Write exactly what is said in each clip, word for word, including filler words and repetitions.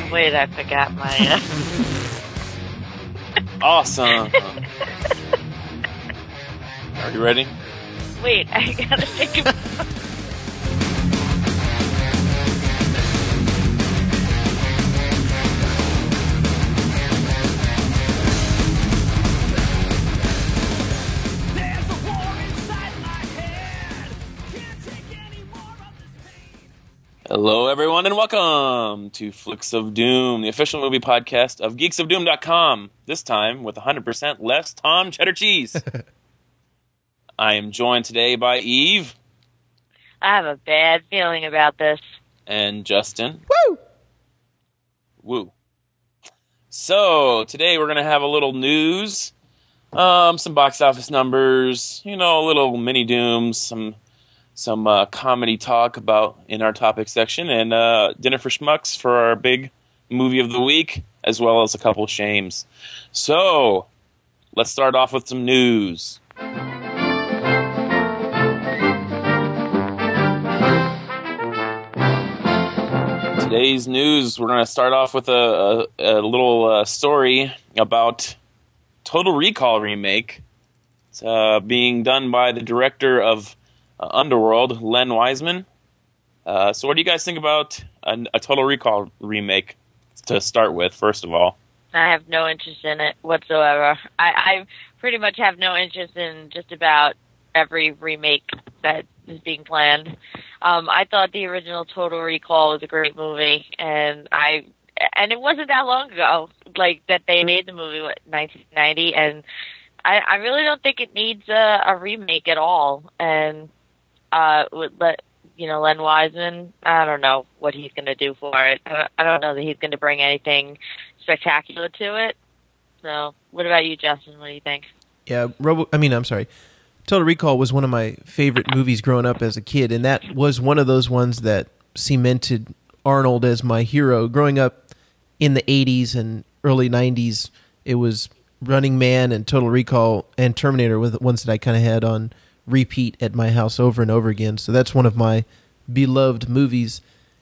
Wait, I forgot my... Uh... Awesome. Are you ready? Wait, I gotta think about... Hello, everyone, and welcome to Flicks of Doom, the official movie podcast of geeks of doom dot com. This time with one hundred percent less Tom Cheddar Cheese. I am joined today by Eve. I have a bad feeling about this. And Justin. Woo! Woo. So, today we're going to have a little news, um, some box office numbers, you know, a little mini dooms, some... Some uh, comedy talk about in our topic section, and uh, Dinner for Schmucks for our big movie of the week, as well as a couple of shames. So, let's start off with some news. Today's news, we're going to start off with a, a, a little uh, story about Total Recall remake. It's uh, being done by the director of Uh, Underworld, Len Wiseman. Uh, so what do you guys think about a, a Total Recall remake to start with, first of all? I have no interest in it whatsoever. I, I pretty much have no interest in just about every remake that is being planned. Um, I thought the original Total Recall was a great movie, and I and it wasn't that long ago, like, that they made the movie, what, nineteen ninety, and I, I really don't think it needs a, a remake at all, and Uh, with let you know Len Wiseman, I don't know what he's going to do for it. I don't know that he's going to bring anything spectacular to it. So, what about you, Justin? What do you think? Yeah, Robo. I mean, I'm sorry. Total Recall was one of my favorite movies growing up as a kid, and that was one of those ones that cemented Arnold as my hero. Growing up in the eighties and early nineties, it was Running Man and Total Recall and Terminator were the ones that I kind of had on repeat at my house over and over again. So that's one of my beloved movies.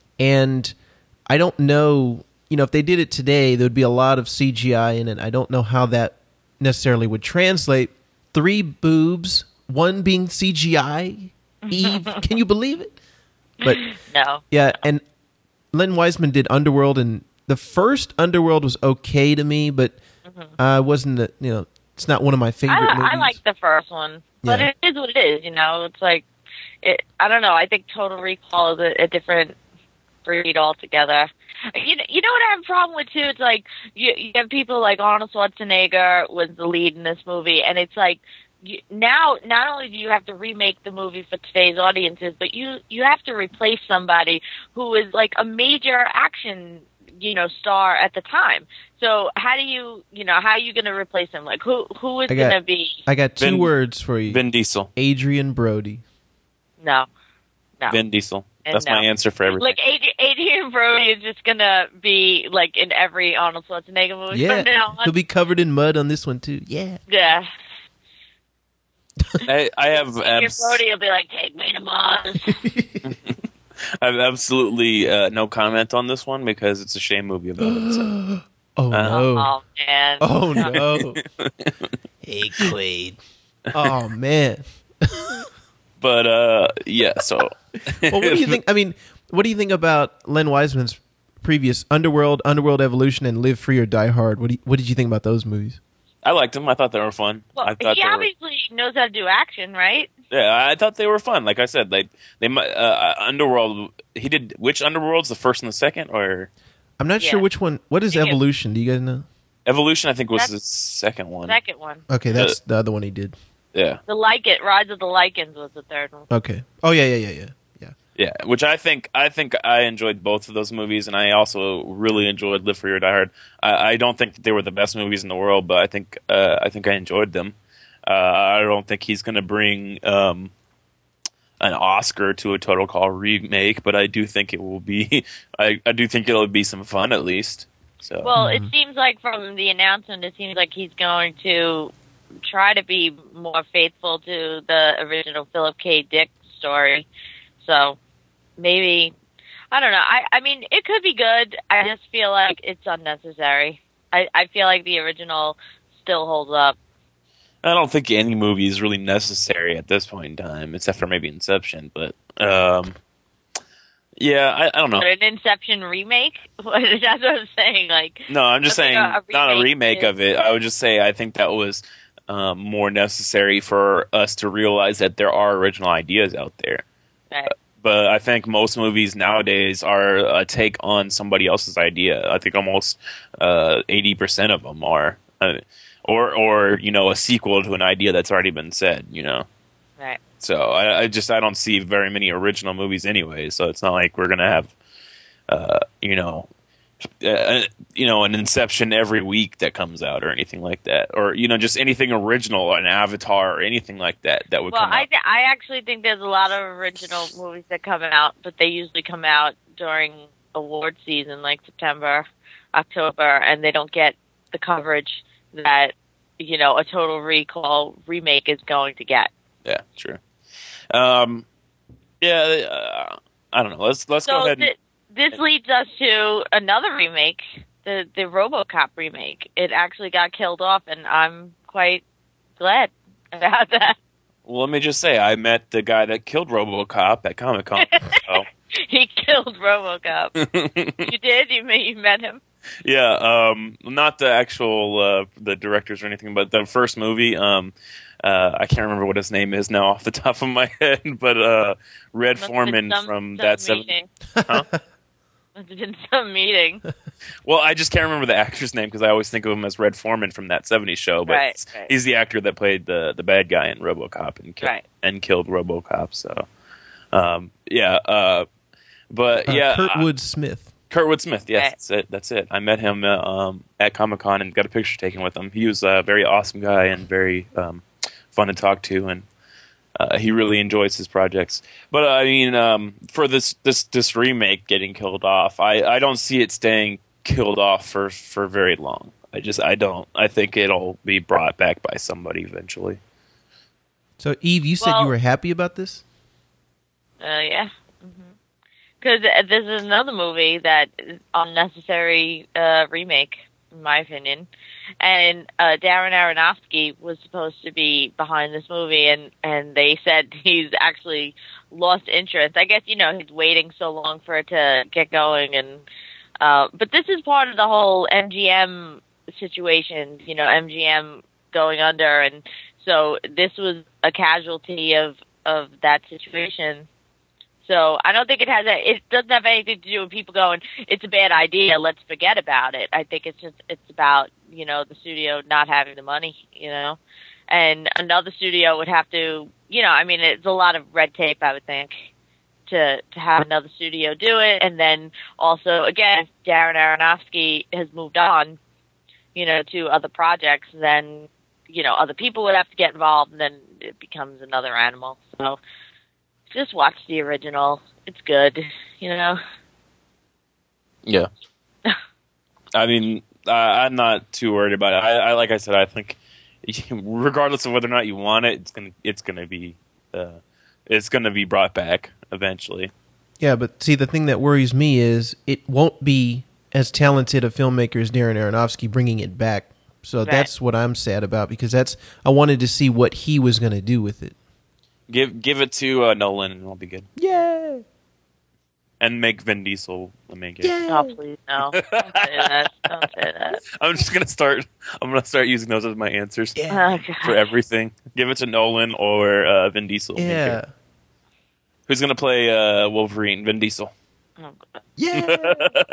And I don't know, you know, if they did it today, there would be a lot of C G I in it. I don't know how that necessarily would translate. Three boobs, one being C G I. Eve, can you believe it? But no. Yeah, and Len Wiseman did Underworld, and the first Underworld was okay to me, but mm-hmm. uh, wasn't, a, you know, it's not one of my favorite I, movies. I like the first one. But yeah. It is what it is, you know. It's like, it, I don't know. I think Total Recall is a, a different breed altogether. You know, you know what I have a problem with, too? It's like, you, you have people like Arnold Schwarzenegger was the lead in this movie, and it's like, you, now, not only do you have to remake the movie for today's audiences, but you, you have to replace somebody who is like a major action you know, star at the time. So how do you, you know, how are you going to replace him? Like, who who is going to be? I got two Vin, words for you. Vin Diesel. Adrian Brody. No. No. Vin Diesel. And That's no. my answer for everything. Like, Adrian, Adrian Brody is just going to be, like, in every Arnold Schwarzenegger movie yeah. from now on. He'll be covered in mud on this one, too. Yeah. Yeah. I, I have... Adrian abs- Brody will be like, take me to Mars. I have absolutely uh, no comment on this one because it's a shame movie about it. So. Oh, uh, no. Oh, man. Oh, no. Hey, Quaid. Oh, man. But, uh, yeah, so... Well, what do you think? I mean, what do you think about Len Wiseman's previous Underworld, Underworld Evolution, and Live Free or Die Hard? What, do you, what did you think about those movies? I liked them. I thought they were fun. Well, I thought he they obviously were... knows how to do action, right? Yeah, I thought they were fun. Like I said, like they might uh, Underworld. He did which Underworlds? The first and the second, or I'm not yeah. sure which one. What is Evolution? Do you guys know? Evolution, I think, was that's the second one. Second one. Okay, that's uh, the other one he did. Yeah. The Like It, Rise of the Lycans was the third one. Okay. Oh yeah, yeah, yeah, yeah, yeah. Yeah, which I think I think I enjoyed both of those movies, and I also really enjoyed Live Free or Die Hard. I, I don't think that they were the best movies in the world, but I think uh, I think I enjoyed them. Uh, I don't think he's going to bring um, an Oscar to a Total Recall remake, but I do think it will be. I, I do think it'll be some fun at least. So. Well, it seems like from the announcement, it seems like he's going to try to be more faithful to the original Philip K. Dick story. So maybe I don't know. I, I mean, it could be good. I just feel like it's unnecessary. I, I feel like the original still holds up. I don't think any movie is really necessary at this point in time, except for maybe Inception. But um, yeah, I, I don't know. But an Inception remake? That's what I'm saying. Like, no, I'm just saying a, a not a remake is, of it. I would just say I think that was um, more necessary for us to realize that there are original ideas out there. Right. But I think most movies nowadays are a take on somebody else's idea. I think almost uh, eighty percent of them are. Uh, or, or you know, a sequel to an idea that's already been said, you know. Right. So I, I just I don't see very many original movies anyway. So it's not like we're gonna have, uh, you know, uh, you know, an Inception every week that comes out or anything like that, or you know, just anything original, an Avatar or anything like that that would well, come out. I th- I actually think there's a lot of original movies that come out, but they usually come out during award season, like September, October, and they don't get the coverage that, you know, a Total Recall remake is going to get. Yeah, true. Um, yeah, uh, I don't know. Let's let's so go ahead. And, th- this leads us to another remake, the the RoboCop remake. It actually got killed off, and I'm quite glad about that. well, let me just say, I met the guy that killed RoboCop at Comic Con. So. He killed RoboCop. You did? You met, you met him? Yeah, um, not the actual uh, the directors or anything, but the first movie. Um, uh, I can't remember what his name is now off the top of my head, but uh, Red Must Foreman some, from some that seven. Huh? Must have been some meeting. Well, I just can't remember the actor's name because I always think of him as Red Foreman from that seventies show, but Right, right. he's the actor that played the the bad guy in RoboCop and ki- Right. and killed RoboCop. So, um, yeah, uh, but Uh, yeah, Kurtwood Smith. Kurtwood Smith, yes, Right. that's it. That's it. I met him uh, um, at Comic Con and got a picture taken with him. He was a very awesome guy and very um, fun to talk to, and uh, he really enjoys his projects. But uh, I mean, um, for this, this this remake getting killed off, I, I don't see it staying killed off for, for very long. I just I don't. I think it'll be brought back by somebody eventually. So, Eve, you said Well- you were happy about this? Uh, yeah. Because mm-hmm. there's another movie that is unnecessary uh, remake, in my opinion. And uh, Darren Aronofsky was supposed to be behind this movie, and, and they said he's actually lost interest. I guess, you know, he's waiting so long for it to get going. and uh, But this is part of the whole M G M situation, you know, M G M going under. And so this was a casualty of, of that situation. So I don't think it has a, it doesn't have anything to do with people going, it's a bad idea, let's forget about it. I think it's just, it's about, you know, the studio not having the money, you know, and another studio would have to, you know, I mean, it's a lot of red tape, I would think, to, to have another studio do it. And then also, again, if Darren Aronofsky has moved on, you know, to other projects, then, you know, other people would have to get involved, and then it becomes another animal. So, just watch the original. It's good, you know? Yeah. I mean, I, I'm not too worried about it. I, I like I said, I think regardless of whether or not you want it, it's gonna it's gonna be uh, it's gonna be brought back eventually. Yeah, but see, the thing that worries me is it won't be as talented a filmmaker as Darren Aronofsky bringing it back. So Right. that's what I'm sad about, because that's I wanted to see what he was going to do with it. Give give it to uh, Nolan and it'll be good. Yay! And make Vin Diesel the main character. Yay! Oh, please, no. Don't say that. Don't say that. I'm just gonna start. I'm gonna start using those as my answers Yeah. Oh, God. for everything. Give it to Nolan or uh, Vin Diesel. main Yeah. character. Who's gonna play uh, Wolverine? Vin Diesel. Oh, God. Yeah!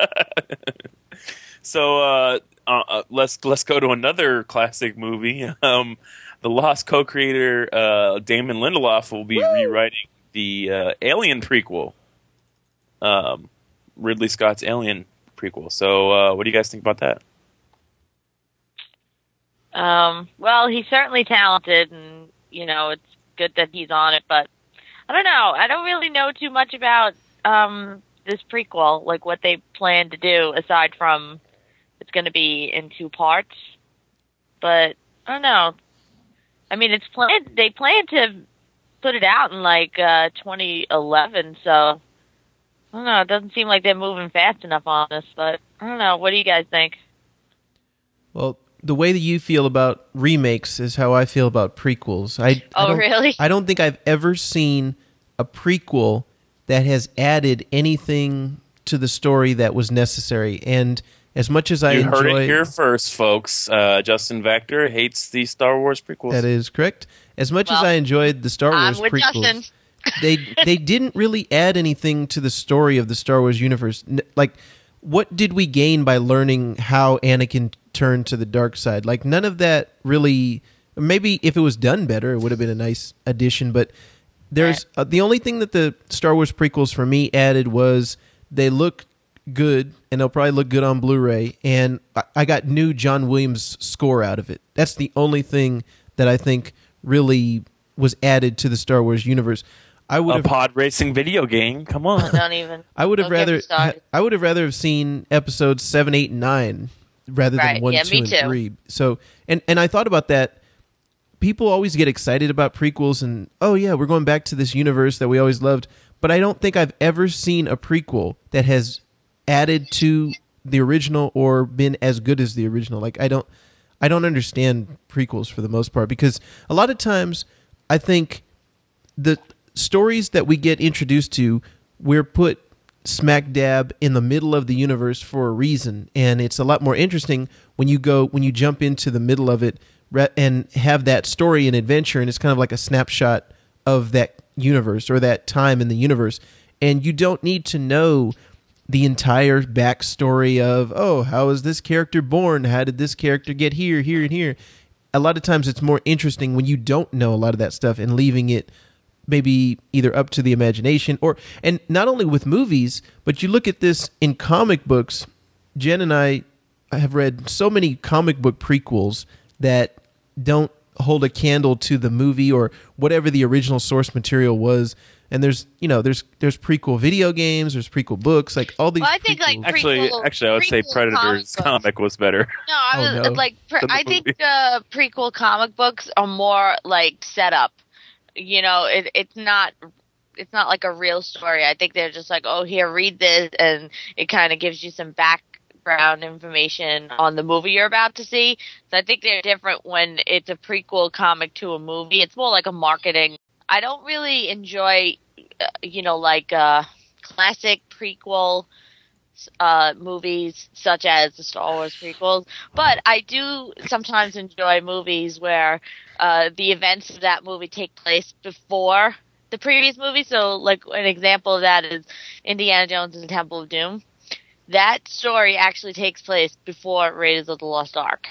So uh, uh, uh, let's let's go to another classic movie. Um, the Lost co-creator uh, Damon Lindelof will be Woo! rewriting the uh, Alien prequel, um, Ridley Scott's Alien prequel. So uh, what do you guys think about that? Um, well, he's certainly talented, and, you know, it's good that he's on it, but I don't know. I don't really know too much about um, this prequel, like what they plan to do, aside from it's going to be in two parts. But I don't know. I mean, it's planned. They plan to put it out in like uh, twenty eleven, so I don't know. It doesn't seem like they're moving fast enough on this, but I don't know. What do you guys think? Well, the way that you feel about remakes is how I feel about prequels. I, Oh, I don't, really? I don't think I've ever seen a prequel that has added anything to the story that was necessary. And as much as I You enjoy... heard it here first, folks. Uh, Justin Vector hates the Star Wars prequels. That is correct. As much as Well, I enjoyed the Star I'm Wars with prequels, Justin. they they didn't really add anything to the story of the Star Wars universe. N- Like, what did we gain by learning how Anakin turned to the dark side? Like, none of that really. Maybe if it was done better, it would have been a nice addition. But there's uh, the only thing that the Star Wars prequels for me added was they look good, and they'll probably look good on Blu-ray. And I, I got new John Williams score out of it. That's the only thing that I think really was added to the Star Wars universe. I would A have pod racing video game. Come on. Don't even. I would have don't get me rather started. I would have rather have seen episodes seven, eight, and nine rather than Right. one, Yeah, two, me and too. three. So and and I thought about that. People always get excited about prequels and oh yeah, we're going back to this universe that we always loved. But I don't think I've ever seen a prequel that has added to the original or been as good as the original. Like I don't I don't understand prequels for the most part because a lot of times I think the stories that we get introduced to, we're put smack dab in the middle of the universe for a reason, and it's a lot more interesting when you go when you jump into the middle of it re- and have that story and adventure, and it's kind of like a snapshot of that universe or that time in the universe, and you don't need to know the entire backstory of oh, how was this character born? How did this character get here, here, and here? A lot of times it's more interesting when you don't know a lot of that stuff and leaving it maybe either up to the imagination or and not only with movies, but you look at this in comic books. Jen and I have read so many comic book prequels that don't hold a candle to the movie or whatever the original source material was. And there's, you know, there's there's prequel video games, there's prequel books, like all these. Well, I think, like, prequels. Actually, Prequel- actually, I would say prequel Predator's comic comic was better. No, I Oh, was no. like, pre- Than the I think movie. uh, prequel comic books are more like set up. You know, it, it's not, it's not like a real story. I think they're just like, oh, here, read this, and it kind of gives you some background information on the movie you're about to see. So I think they're different when it's a prequel comic to a movie. It's more like a marketing. I don't really enjoy, uh, you know, like uh, classic prequel uh, movies such as the Star Wars prequels, but I do sometimes enjoy movies where uh, the events of that movie take place before the previous movie. So, like, an example of that is Indiana Jones and the Temple of Doom. That story actually takes place before Raiders of the Lost Ark.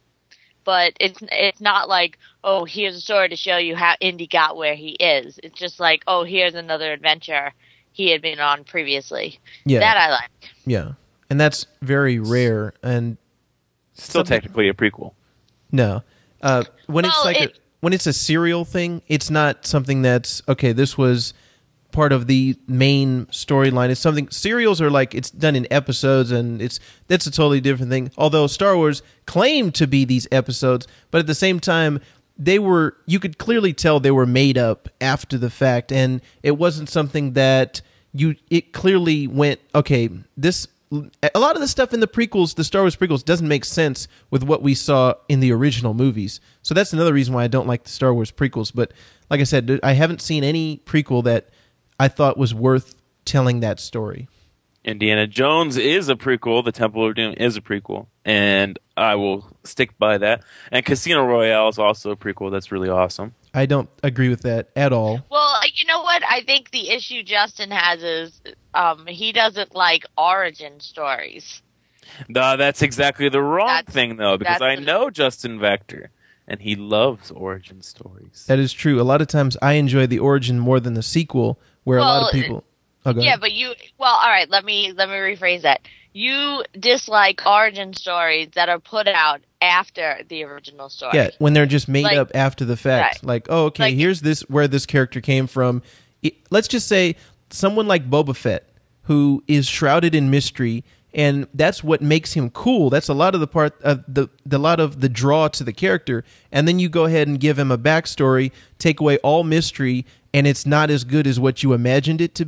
But it's it's not like, oh, here's a story to show you how Indy got where he is. It's just like, oh, here's another adventure he had been on previously. Yeah. That I like. Yeah, and that's very rare. And Still Something- technically a prequel. no, uh, when it's Well, like it- a, when it's a serial thing, it's not something that's okay. This was part of the main storyline. It's something serials are like it's done in episodes, and it's that's a totally different thing. Although Star Wars claimed to be these episodes, but at the same time, they were you could clearly tell they were made up after the fact, and it wasn't something that you. It clearly went okay. This a lot of the stuff in the prequels, the Star Wars prequels, doesn't make sense with what we saw in the original movies. So that's another reason why I don't like the Star Wars prequels. But like I said, I haven't seen any prequel that I thought was worth telling that story. Indiana Jones is a prequel. The Temple of Doom is a prequel, and I will stick by that. And Casino Royale is also a prequel. That's really awesome. I don't agree with that at all. Well, you know what? I think the issue Justin has is um, he doesn't like origin stories. No, that's exactly the wrong That's- thing, though, because I that's the- know Justin Vector, and he loves origin stories. That is true. A lot of times I enjoy the origin more than the sequel, where a lot Well, of people. Oh, go Yeah, ahead. but you. Well, all right. Let me let me rephrase that. You dislike origin stories that are put out after the original story. Yeah, when they're just made Like- up after the fact. Right. Like, oh, okay, Like- here's this where this character came from. It, let's just say someone like Boba Fett, who is shrouded in mystery, and that's what makes him cool. That's a lot of the part of the the lot of the draw to the character. And then you go ahead and give him a backstory, take away all mystery, and it's not as good as what you imagined it to be.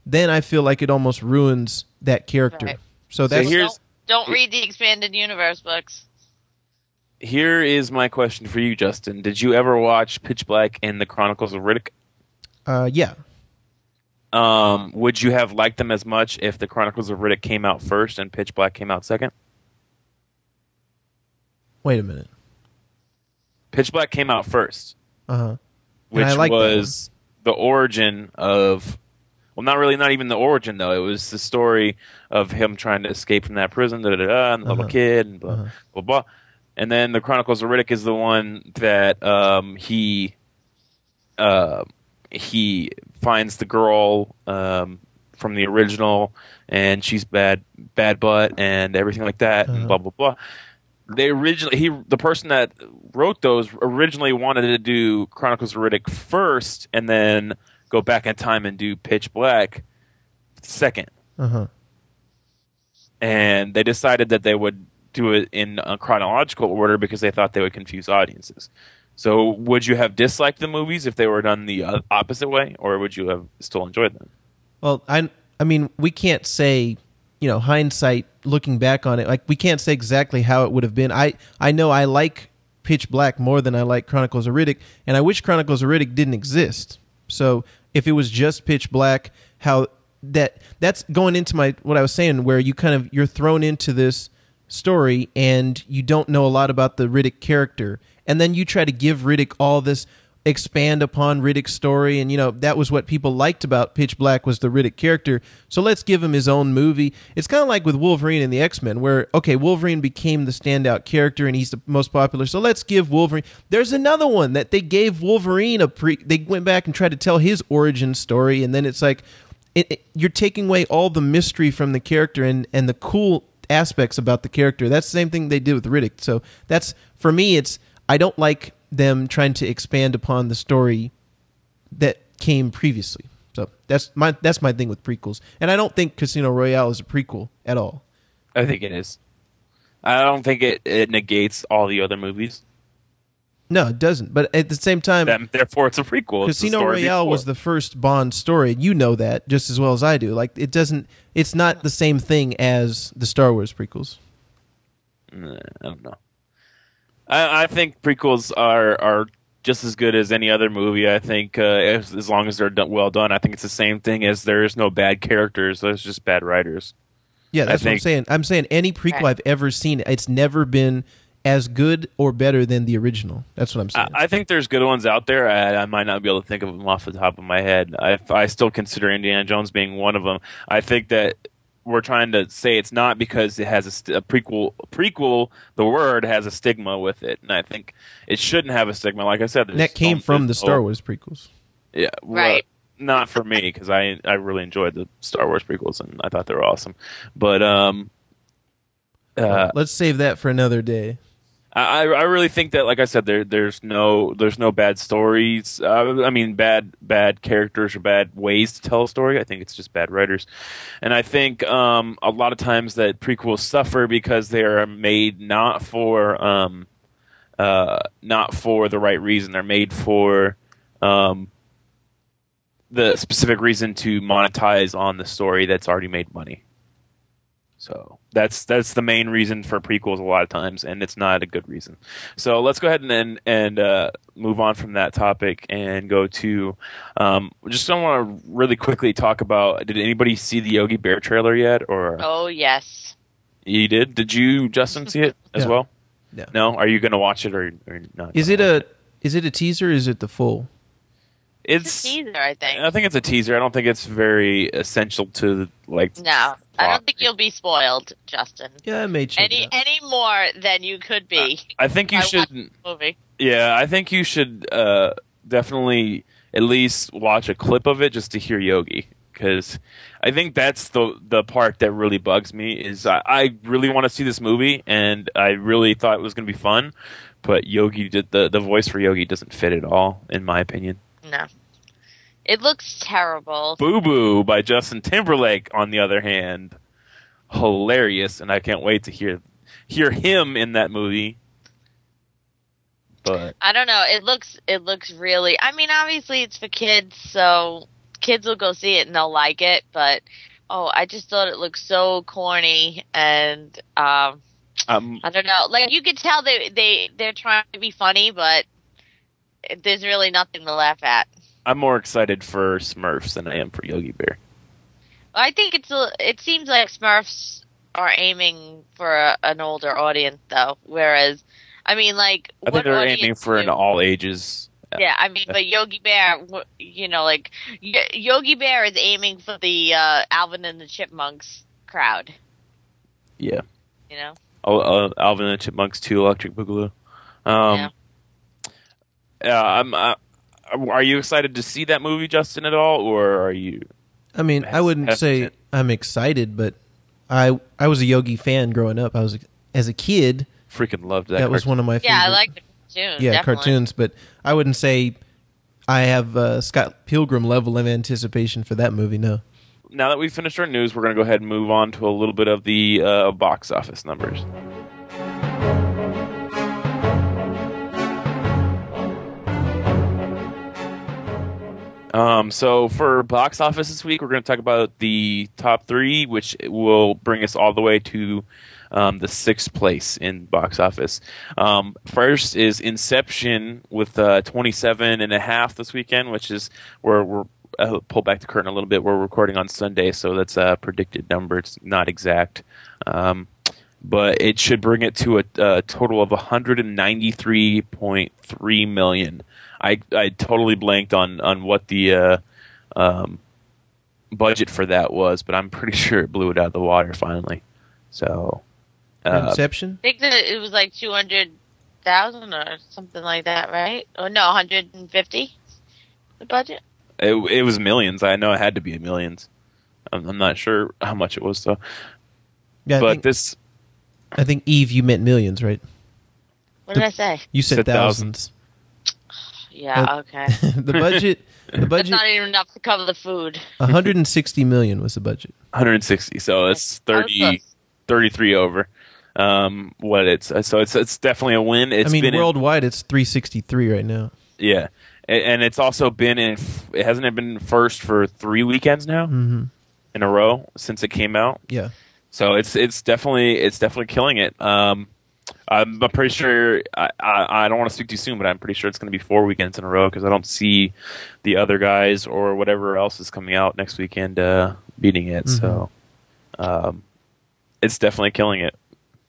then I feel like it almost ruins that character. Right. So that's So here's Don't, don't read the expanded universe books. here is my question for you, Justin. Did you ever watch Pitch Black and the Chronicles of Riddick? uh, yeah. Um, would you have liked them as much if the Chronicles of Riddick came out first and Pitch Black came out second? Wait a minute. Pitch Black came out first, Uh huh. which I like that was the origin of, well, not really, not even the origin though. It was the story of him trying to escape from that prison, da da da, and the little Uh-huh. kid, and blah Uh-huh. blah blah. And then the Chronicles of Riddick is the one that um, he uh, he finds the girl um, from the original, and she's bad, bad butt, and everything like that, Uh-huh. and blah blah blah. They originally he the person that wrote those originally wanted to do Chronicles of Riddick first, and then go back in time and do Pitch Black second. Uh huh. And they decided that they would do it in a chronological order because they thought they would confuse audiences. So, would you have disliked the movies if they were done the uh, opposite way, or would you have still enjoyed them? Well, I I mean, we can't say, you know, hindsight looking back on it, like we can't say exactly how it would have been. I I know I like Pitch Black more than I like Chronicles of Riddick, and I wish Chronicles of Riddick didn't exist. So if it was just Pitch Black, how that that's going into my what I was saying, where you kind of you're thrown into this story and you don't know a lot about the Riddick character, and then you try to give Riddick all this, expand upon Riddick's story, and you know that was what people liked about Pitch Black was the Riddick character. So let's give him his own movie. It's kind of like with Wolverine and the X-Men, where okay, Wolverine became the standout character and he's the most popular. So let's give Wolverine. There's another one that they gave Wolverine a pre. They went back and tried to tell his origin story, and then it's like it, it, you're taking away all the mystery from the character and and the cool aspects about the character. That's the same thing they did with Riddick. So that's for me. It's I don't like them trying to expand upon the story that came previously. So that's my that's my thing with prequels. And I don't think Casino Royale is a prequel at all. I think it is. I don't think it, it negates all the other movies. No, it doesn't. But at the same time, Then, therefore, it's a prequel. It's the Casino story Royale before. was the first Bond story. You know that just as well as I do. Like it doesn't. It's not the same thing as the Star Wars prequels. Nah, I don't know. I, I think prequels are are just as good as any other movie. I think uh, as, as long as they're done, well done. I think it's the same thing as there's no bad characters. There's just bad writers. Yeah, that's I what I'm think- saying. I'm saying any prequel Right. I've ever seen, it's never been as good or better than the original. That's what I'm saying. I, I think there's good ones out there. I, I might not be able to think of them off the top of my head. I, I still consider Indiana Jones being one of them. I think that we're trying to say it's not because it has a, st- a prequel. Prequel, the word has a stigma with it, and I think it shouldn't have a stigma. Like I said, And that came there's- from the there's- Star Wars prequels. Yeah, well, Right. not for me because I I really enjoyed the Star Wars prequels and I thought they were awesome. But um, uh, Let's save that for another day. I I really think that, like I said, there there's no there's no bad stories. Uh, I mean, bad bad characters or bad ways to tell a story. I think it's just bad writers, and I think um, a lot of times that prequels suffer because they are made not for um, uh, not for the right reason. They're made for um, the specific reason to monetize on the story that's already made money. So that's that's the main reason for prequels a lot of times, and it's not a good reason. So let's go ahead and and, and uh, move on from that topic and go to. Um, just don't want to really quickly talk about. Did anybody see the Yogi Bear trailer yet? Or Oh, yes. you did? Did you, Justin, see it as Yeah. well? Yeah. No. Are you going to watch it or, or not? Is it a is it a teaser? Or is it the full? It's It's. a teaser, I think. I think it's a teaser. I don't think it's very essential to like. No, I don't think you'll be spoiled, Justin. Yeah, I may check Any it out. any more than you could be. I think you I should. watched the movie. Yeah, I think you should uh, definitely at least watch a clip of it just to hear Yogi, because I think that's the the part that really bugs me. Is I, I really want to see this movie, and I really thought it was going to be fun, but Yogi did the the voice for Yogi doesn't fit at all, in my opinion. No. It looks terrible. Boo Boo by Justin Timberlake, on the other hand, hilarious, and I can't wait to hear hear him in that movie. But I don't know. It looks it looks really. I mean, obviously it's for kids, so kids will go see it and they'll like it, but oh, I just thought it looked so corny and um, Um, I don't know. Like you could tell they they they're trying to be funny, but there's really nothing to laugh at. I'm more excited for Smurfs than I am for Yogi Bear. I think it's a, it seems like Smurfs are aiming for a, an older audience, though. Whereas, I mean, like I think what they're audience aiming for do- an all ages. Yeah, I mean, but Yogi Bear, wh- you know, like Y- Yogi Bear is aiming for the uh, Alvin and the Chipmunks crowd. Yeah. You know. Oh, uh, Alvin and the Chipmunks two, Electric Boogaloo. Um, Yeah. yeah, I'm. Uh, are you excited to see that movie, Justin, at all, or are you? I mean, I wouldn't hesitant? say I'm excited, but I I was a Yogi fan growing up. I was as a kid. Freaking loved that. That, was cartoon. one of my favorite. Yeah, I like the cartoons. yeah definitely. cartoons, but I wouldn't say I have uh, Scott Pilgrim level of anticipation for that movie. No. Now that we've finished our news, we're going to go ahead and move on to a little bit of the uh, box office numbers. Um, so for box office this week, we're going to talk about the top three, which will bring us all the way to um, the sixth place in box office. Um, first is Inception with uh, twenty-seven and a half this weekend, which is where we're uh, pull back the curtain a little bit. We're recording on Sunday, so that's a predicted number. It's not exact. Um, but it should bring it to a, a total of one hundred ninety-three point three million. I I totally blanked on on what the uh, um, budget for that was, but I'm pretty sure it blew it out of the water finally. So, uh, Inception. I think that it was like two hundred thousand or something like that, right? Or no, one hundred and fifty. The budget. it it was millions. I know it had to be millions. I'm, I'm not sure how much it was though. Yeah, I but think, this I think Eve, you meant millions, right? What did I say? You said, Said thousands. Yeah. Uh, Okay. the budget. The That's budget. not even enough to cover the food. one hundred sixty million was the budget. one hundred sixty, so it's That was thirty, close. thirty-three over. Um, what it's so it's it's definitely a win. It's I mean, been in- worldwide, it's three sixty-three right now. yeah, and, and it's also been in. It hasn't been first for three weekends now Mm-hmm. in a row since it came out. Yeah. So it's it's definitely it's definitely killing it. Um, I'm pretty sure I, I, I don't want to speak too soon, but I'm pretty sure it's going to be four weekends in a row because I don't see the other guys or whatever else is coming out next weekend uh, beating it. Mm-hmm. So um, it's definitely killing it.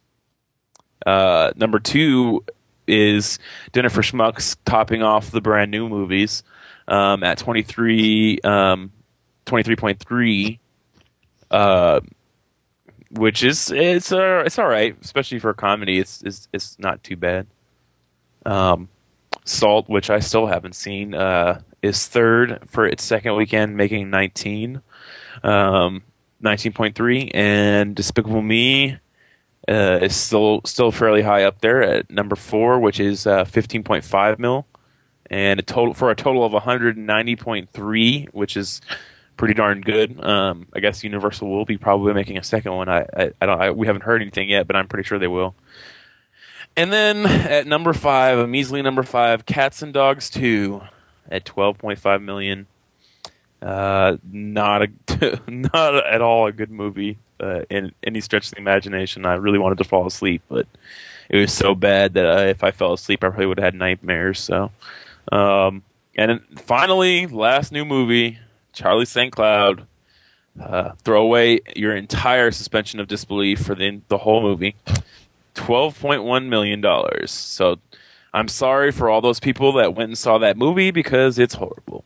Uh, number two is Dinner for Schmucks, topping off the brand new movies um, at twenty-three, um, twenty-three point three. Uh, which is it's uh, it's all right, especially for a comedy. It's it's it's not too bad. Um, Salt, which I still haven't seen, uh, is third for its second weekend, making nineteen, um, nineteen point three, and Despicable Me uh, is still still fairly high up there at number four, which is uh, fifteen point five mil, and a total for a total of one hundred ninety point three, which is pretty darn good. Um, I guess Universal will be probably making a second one. I, I, I don't. I, we haven't heard anything yet, but I'm pretty sure they will. And then at number five, a measly number five, Cats and Dogs two, at twelve point five million. Uh, not a, not at all a good movie uh, in any stretch of the imagination. I really wanted to fall asleep, but it was so bad that uh, if I fell asleep, I probably would have had nightmares. So, um, and then finally, last new movie. Charlie Saint Cloud, uh, throw away your entire suspension of disbelief for the the whole movie. twelve point one million dollars. So I'm sorry for all those people that went and saw that movie because it's horrible.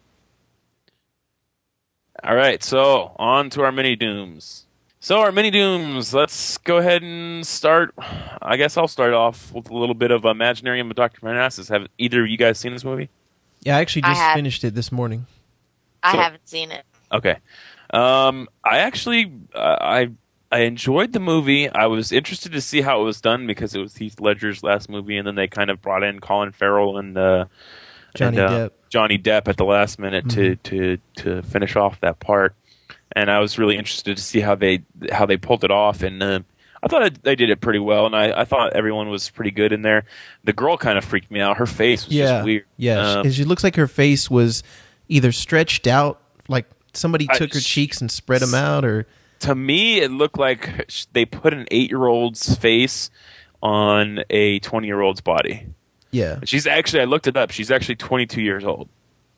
All right, so on to our mini dooms. So our mini dooms, let's go ahead and start. I guess I'll start off with a little bit of Imaginarium of Doctor Parnassus. Have either of you guys seen this movie? Yeah, I actually I just have. finished it this morning. I So- haven't seen it. Okay. Um, I actually uh, I I enjoyed the movie. I was interested to see how it was done because it was Heath Ledger's last movie, and then they kind of brought in Colin Farrell and uh, Johnny and, uh, Depp. Johnny Depp at the last minute to, Mhm. to to finish off that part. And I was really interested to see how they how they pulled it off, and uh, I thought it, they did it pretty well. And I, I thought everyone was pretty good in there. The girl kind of freaked me out. Her face was Yeah, just weird. yeah. Um, she, she looks like her face was either stretched out, like somebody took I, her cheeks and spread them out, or to me, it looked like sh- they put an eight-year-old's face on a twenty-year-old's body. yeah. She's actually, I looked it up. She's actually twenty-two years old,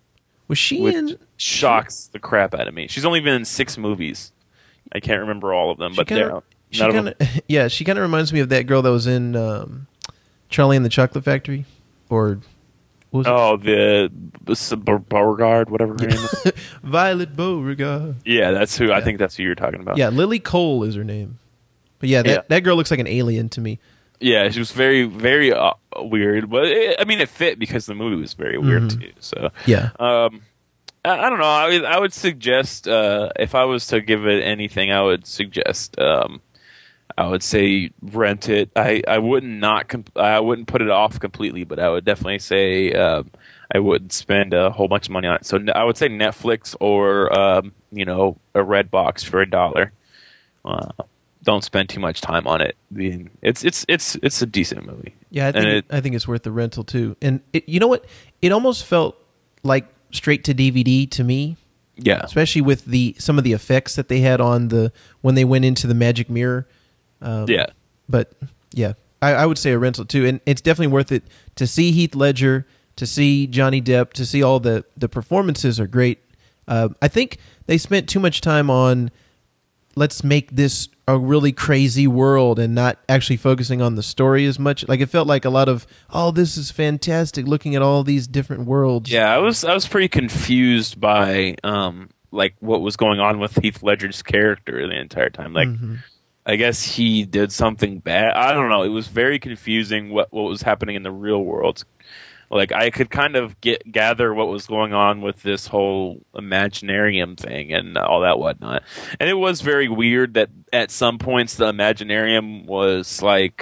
Was she which in? shocks the crap out of me. She's only been in six movies. I can't remember all of them, She but kinda- yeah, She none of kind of, yeah. She kind of reminds me of that girl that was in um, Charlie and the Chocolate Factory, or what was Oh, the, the Beauregard, whatever her name is. it? Violet Beauregard. Yeah, that's who. I Yeah. think that's who you're talking about. Yeah, Lily Cole is her name. But yeah, that Yeah. that girl looks like an alien to me. Yeah, she was very, very uh, weird, but it, I mean, it fit because the movie was very weird Mhm. too. So, Yeah. um, I, I don't know. I would, I would suggest uh, if I was to give it anything, I would suggest. Um, I would say rent it. I, I wouldn't not comp- I wouldn't put it off completely, but I would definitely say um, I would spend a whole bunch of money on it. So I would say Netflix or um, you know a Redbox for a dollar. Uh, don't spend too much time on it. Being it's it's it's it's a decent movie. Yeah, I think And it, it- I think it's worth the rental too. And it, you know what? It almost felt like straight to D V D to me, Yeah, especially with the some of the effects that they had on the when they went into the magic mirror. Um, yeah. But yeah, I, I would say a rental too, and it's definitely worth it to see Heath Ledger, to see Johnny Depp, to see all the the performances are great. Uh, I think they spent too much time on let's make this a really crazy world and not actually focusing on the story as much. Like it felt like a lot of oh, this is fantastic, looking at all these different worlds. Yeah, I was I was pretty confused by um like what was going on with Heath Ledger's character the entire time. Like Mhm. I guess he did something bad. I don't know. It was very confusing what what was happening in the real world. Like I could kind of get gather what was going on with this whole Imaginarium thing and all that whatnot. And it was very weird that at some points the Imaginarium was like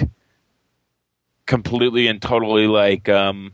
completely and totally like um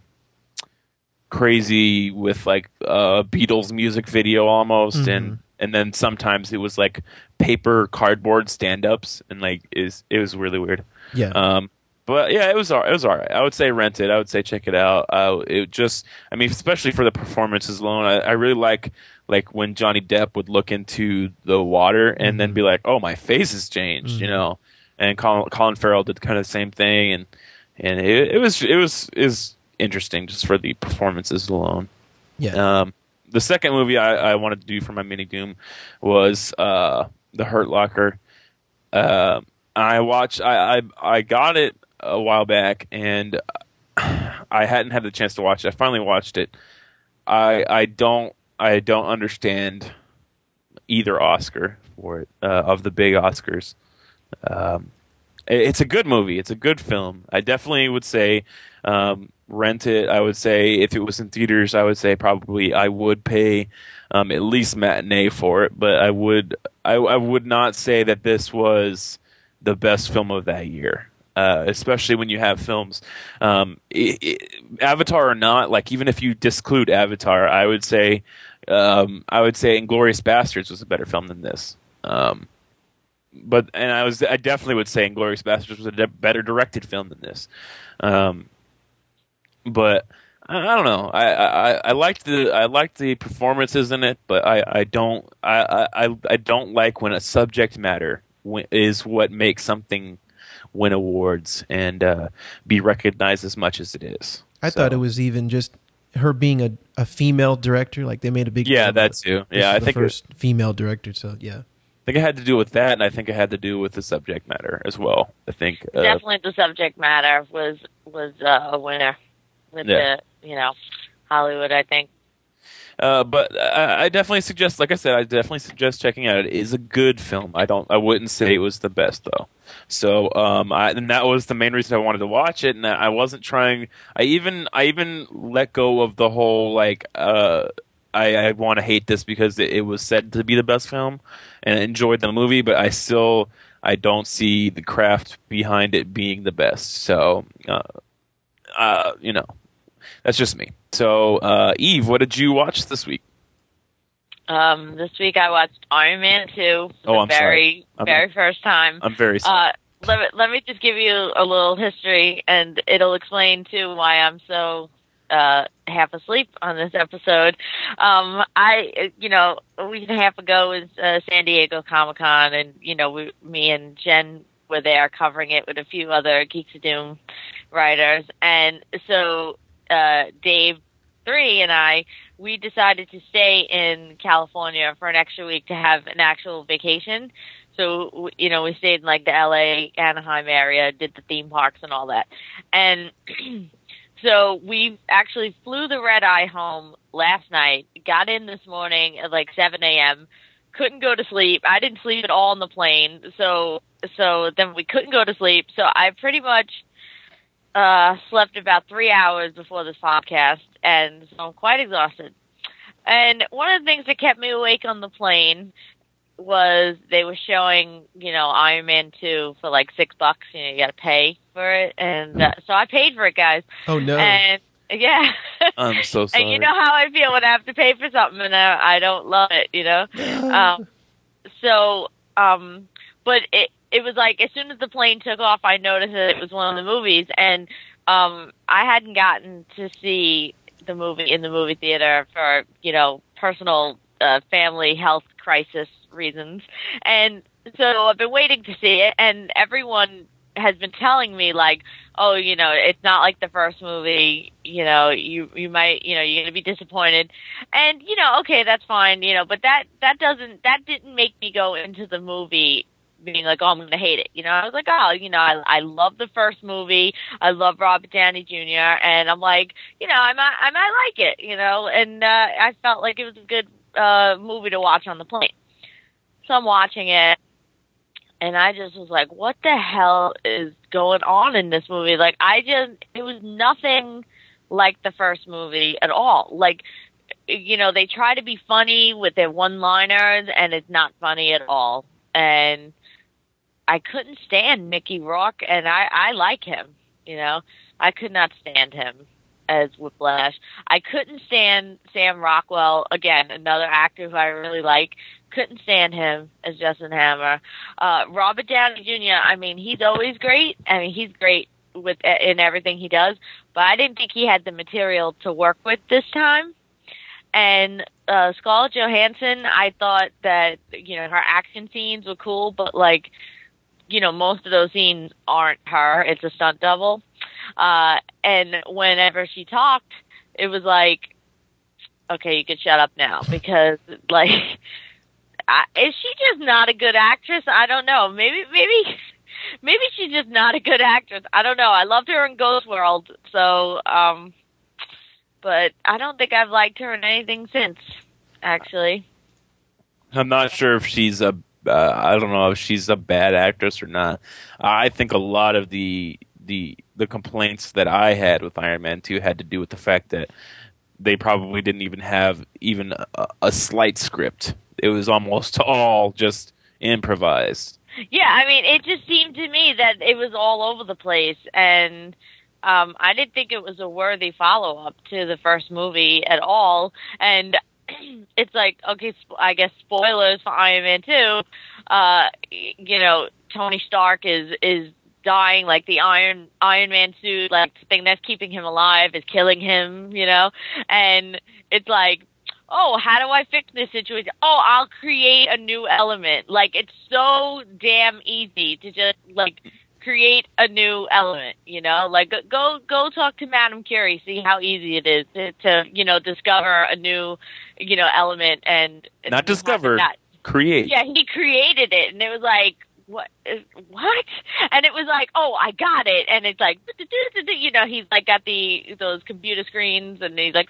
crazy with like a Beatles music video almost Mhm. and and then sometimes it was like paper cardboard stand-ups and like is it was really weird. Yeah. Um but yeah, it was all, it was all right. I would say rent it. I would say check it out. Uh, it just, I mean, especially for the performances alone, I, I really like like when Johnny Depp would look into the water and then be like, "Oh, my face has changed," you Mhm. know. And Colin, Colin Farrell did kind of the same thing, and and it, it was it was is interesting just for the performances alone. yeah. Um, the second movie I, I wanted to do for my mini doom was uh, The Hurt Locker. Uh, I watched. I, I I got it a while back, and I hadn't had the chance to watch it. I finally watched it. I I don't I don't understand either Oscar for it uh, of the big Oscars. Um, it- it's a good movie. It's a good film. I definitely would say um, rent it. I would say if it was in theaters, I would say probably I would pay um, at least matinee for it. But I would I, I would not say that this was the best film of that year. Uh, especially when you have films, um, i i Avatar or not, like even if you disclude Avatar, I would say, um, I would say Inglourious Bastards was a better film than this. Um, but and I was, I definitely would say Inglourious Bastards was a de- better directed film than this. Um, but I, I don't know. I, I, I liked the I liked the performances in it, but I, I don't I, I, I don't like when a subject matter w- is what makes something win awards and uh, be recognized as much as it is. I So- thought it was even just her being a, a female director. Like they made a big Yeah, deal that about too. this Yeah, is I the think it- first female director. So yeah, I think it had to do with that, and I think it had to do with the subject matter as well. I think uh, Definitely, the subject matter was was uh, a winner with Yeah. the you know Hollywood. I think. Uh, but I, I definitely suggest, like I said, I definitely suggest checking out. It is a good film. I don't, I wouldn't say it was the best though. So, um, I, and that was the main reason I wanted to watch it. And I wasn't trying. I even, I even let go of the whole like, uh, I, I want to hate this because it, it was said to be the best film, and I enjoyed the movie. But I still, I don't see the craft behind it being the best. So, uh, uh, you know, that's just me. So, uh, Eve, what did you watch this week? Um, this week I watched Iron Man two for Oh, the I'm very, sorry. I'm- very first time. I'm very sorry. Uh, let me, let me just give you a little history, and it'll explain too why I'm so uh, half asleep on this episode. Um, I, you know, a week and a half ago was uh, San Diego Comic Con, and you know, we, me and Jen were there covering it with a few other Geeks of Doom writers, and so uh, Dave Three and I, we decided to stay in California for an extra week to have an actual vacation. So, you know, we stayed in like the L A, Anaheim area, did the theme parks and all that. And so we actually flew the red eye home last night, got in this morning at like seven a.m., couldn't go to sleep. I didn't sleep at all on the plane. So, so then we couldn't go to sleep. So I pretty much uh, slept about three hours before this podcast, and so I'm quite exhausted. And one of the things that kept me awake on the plane was they were showing, you know, Iron Man two for like six bucks. You know, you got to pay for it, and uh, so I paid for it, guys. Oh no! And yeah, I'm so sorry. And you know how I feel when I have to pay for something and I, I don't love it, you know. um, so, um, but it it was like as soon as the plane took off, I noticed that it was one of the movies, and um, I hadn't gotten to see the movie in the movie theater for, you know, personal uh, family health crisis reasons. And so I've been waiting to see it, and everyone has been telling me like, oh, you know, it's not like the first movie, you know, you you might, you know, you're going to be disappointed. And, you know, okay, that's fine, you know, but that that doesn't that didn't make me go into the movie being like, oh, I'm going to hate it. You know, I was like, oh, you know, I I love the first movie. I love Robert Downey Junior And I'm like, you know, I might, I might like it, you know, and uh, I felt like it was a good uh, movie to watch on the plane. So I'm watching it, and I just was like, what the hell is going on in this movie? Like, I just, it was nothing like the first movie at all. Like, you know, they try to be funny with their one-liners, and it's not funny at all. And I couldn't stand Mickey Rourke, and I, I like him, you know. I could not stand him as Whiplash. I couldn't stand Sam Rockwell, again, another actor who I really like. Couldn't stand him as Justin Hammer. Uh, Robert Downey Junior, I mean, he's always great. I mean, he's great with in everything he does, but I didn't think he had the material to work with this time. And uh, Scarlett Johansson, I thought that, you know, her action scenes were cool, but, like, you know, most of those scenes aren't her. It's a stunt double. Uh, and whenever she talked, it was like, okay, you can shut up now, because, like, I, is she just not a good actress? I don't know. Maybe, maybe, maybe she's just not a good actress. I don't know. I loved her in Ghost World, so, um, but I don't think I've liked her in anything since, actually. I'm not sure if she's a, uh, I don't know if she's a bad actress or not. I think a lot of the, the, the complaints that I had with Iron Man two had to do with the fact that they probably didn't even have even a, a slight script. It was almost all just improvised. Yeah, I mean, it just seemed to me that it was all over the place, and um, I didn't think it was a worthy follow-up to the first movie at all. And it's like, okay, I guess spoilers for Iron Man two. Uh, you know, Tony Stark is is dying, like the Iron Iron Man suit, like the thing that's keeping him alive is killing him, you know? And it's like, oh, how do I fix this situation? Oh, I'll create a new element. Like, it's so damn easy to just, like, create a new element, you know? Like, go go talk to Madame Curie, see how easy it is to, to you know, discover a new, you know, element and... Not discover, not, create. Yeah, he created it, and it was like, what? What? And it was like, oh, I got it. And it's like, you know, he's like got the those computer screens, and he's like,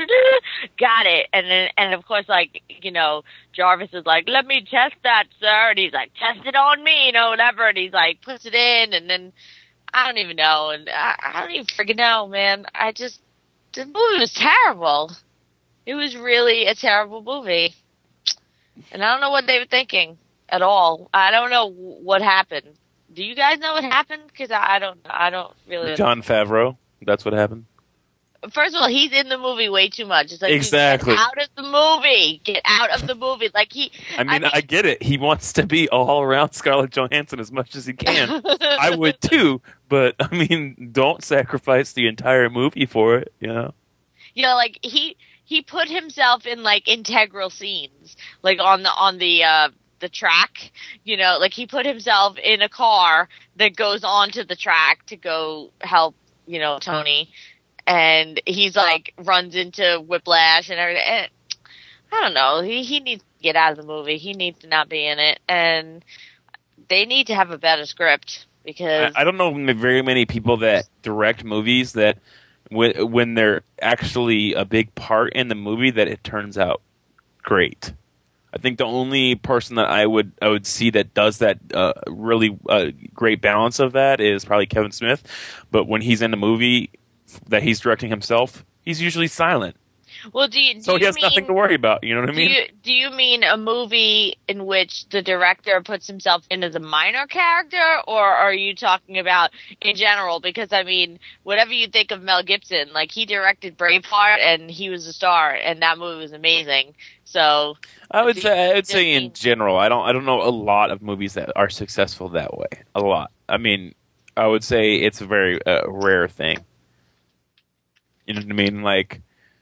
got it. And then, and of course, like, you know, Jarvis is like, let me test that, sir. And he's like, test it on me, you know, whatever. And he's like, puts it in, and then I don't even know. And I, I don't even freaking know, man. I just, the movie was terrible. It was really a terrible movie. And I don't know what they were thinking at all. I don't know what happened. Do you guys know what happened? Because I don't, I don't really. Jon Favreau. That's what happened. First of all, he's in the movie way too much. It's like, exactly. Get out of the movie. Get out of the movie. Like he. I mean, I mean, I get it. He wants to be all around Scarlett Johansson as much as he can. I would too, but I mean, don't sacrifice the entire movie for it. You know. you know, like he he put himself in like integral scenes, like on the on the uh, the track. You know, like he put himself in a car that goes onto the track to go help, you know, Tony, and he's like runs into Whiplash and everything. And I don't know. He he needs to get out of the movie. He needs to not be in it, and they need to have a better script because I, I don't know very many people that direct movies that when when they're actually a big part in the movie that it turns out great. I think the only person that I would I would see that does that uh, really uh, great balance of that is probably Kevin Smith. But when he's in a movie that he's directing himself, he's usually silent. Well, do you? Do so he you has mean, nothing to worry about. You know what I mean? Do you, do you mean a movie in which the director puts himself in as a minor character, or are you talking about in general? Because I mean, whatever you think of Mel Gibson, like he directed Braveheart and he was a star, and that movie was amazing. So I would say I would say mean, in general, I don't I don't know a lot of movies that are successful that way. A lot. I mean, I would say it's a very uh, rare thing. You know what I mean? Like.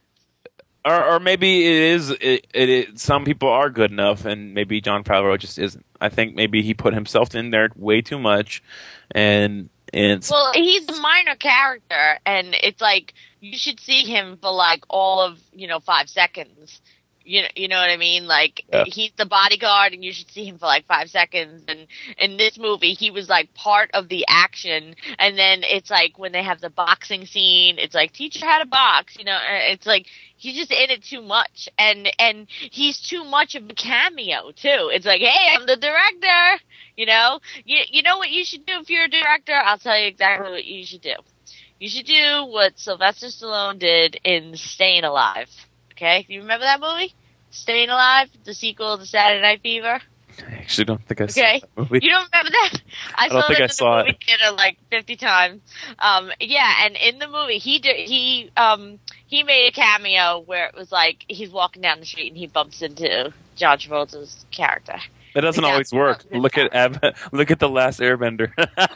Or, or maybe it is. It, it, it. Some people are good enough, and maybe Jon Favreau just isn't. I think maybe he put himself in there way too much, and and it's, well, he's a minor character, and it's like you should see him for like all of you know five seconds. You know, you know what I mean? Like yeah. He's the bodyguard, and you should see him for like five seconds. And in this movie, he was like part of the action. And then it's like when they have the boxing scene, it's like teach her how to box. You know, it's like he's just in it too much, and and he's too much of a cameo too. It's like, hey, I'm the director. You know, you you know what you should do if you're a director? I'll tell you exactly what you should do. You should do what Sylvester Stallone did in Staying Alive. Okay, you remember that movie? Staying Alive, the sequel to Saturday Night Fever? I actually don't think I saw okay. that movie. You don't remember that? I, I don't saw think that I in saw the movie it. theater like fifty times. Um, yeah, and in the movie, he did, he um he made a cameo where it was like he's walking down the street and he bumps into John Travolta's character. That doesn't Like, always work. Look at Ab- look at the Last Airbender.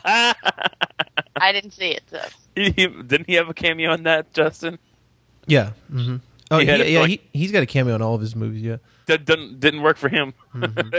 I didn't see it, so. he, he, didn't he have a cameo on that, Justin? Yeah. Mm-hmm. Oh, He he had it yeah. like- he he's got a cameo in all of his movies. Yeah. That didn't didn't work for him. Mhm.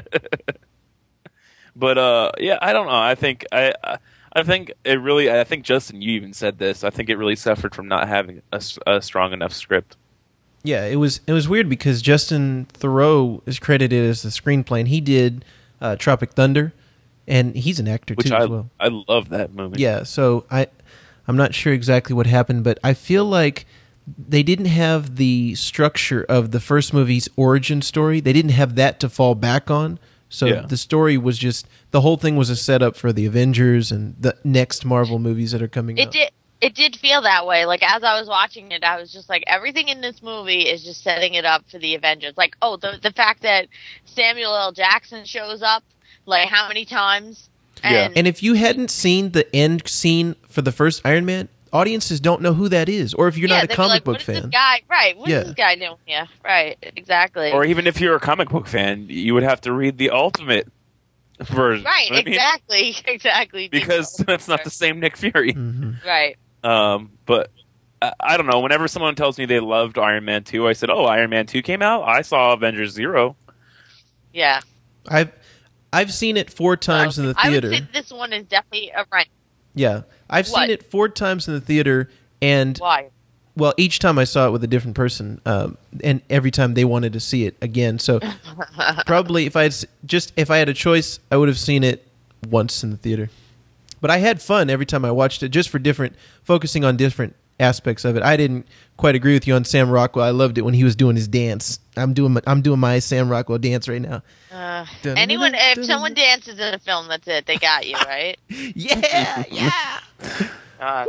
But uh, yeah, I don't know. I think I I think it really. I think Justin, you even said this. I think it really suffered from not having a, s- a strong enough script. Yeah, it was it was weird because Justin Theroux is credited as the screenplay, and he did uh, Tropic Thunder, and he's an actor Which too I as well. I love that movie. Yeah, so I I'm not sure exactly what happened, but I feel like they didn't have the structure of the first movie's origin story. They didn't have that to fall back on. So Yeah. the story was just the whole thing was a setup for the Avengers and the next Marvel movies that are coming It out. did. It did feel that way. Like as I was watching it, I was just like, everything in this movie is just setting it up for the Avengers. Like, oh, the the fact that Samuel L. Jackson shows up, like how many times? Yeah. And if you hadn't seen the end scene for the first Iron Man, audiences don't know who that is. Or if you're yeah, not a they'd be comic like, book what is fan. This guy, right? What is Yeah. this guy doing? Yeah, right. Exactly. Or even if you're a comic book fan, you would have to read the Ultimate version. right. You know what I mean? Exactly. Exactly. Because that's not the same Nick Fury. Mhm. Right. Um, but I, I don't know. Whenever someone tells me they loved Iron Man two, I said, "Oh, Iron Man two came out. I saw Avengers Zero." Yeah. I've I've seen it four times in the I would theater. say this one is definitely a rent. Yeah, I've What? seen it four times in the theater, and Why? well, each time I saw it with a different person, um, and every time they wanted to see it again. So probably if I had s- just if I had a choice, I would have seen it once in the theater. But I had fun every time I watched it, just for different, focusing on different aspects of it. I didn't quite agree with you on Sam Rockwell. I loved it when he was doing his dance. I'm doing my, I'm doing my Sam Rockwell dance right now. Uh, Dun- anyone, dun- if dun- someone dances in a film, that's it. They got you, right? Yeah, yeah. God.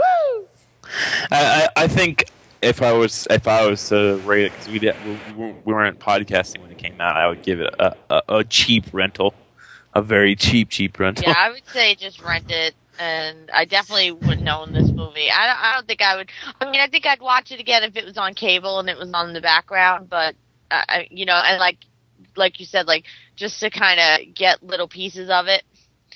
I, I, I think if I was if I was to rate it, because we, did- we we weren't podcasting when it came out, I would give it a, a, a cheap rental, a very cheap cheap rental. Yeah, I would say just rent it, and I definitely wouldn't own this movie. I don't, I don't think I would. I mean, I think I'd watch it again if it was on cable and it was on the background, but uh, I, you know, and like, like you said, like just to kind of get little pieces of it,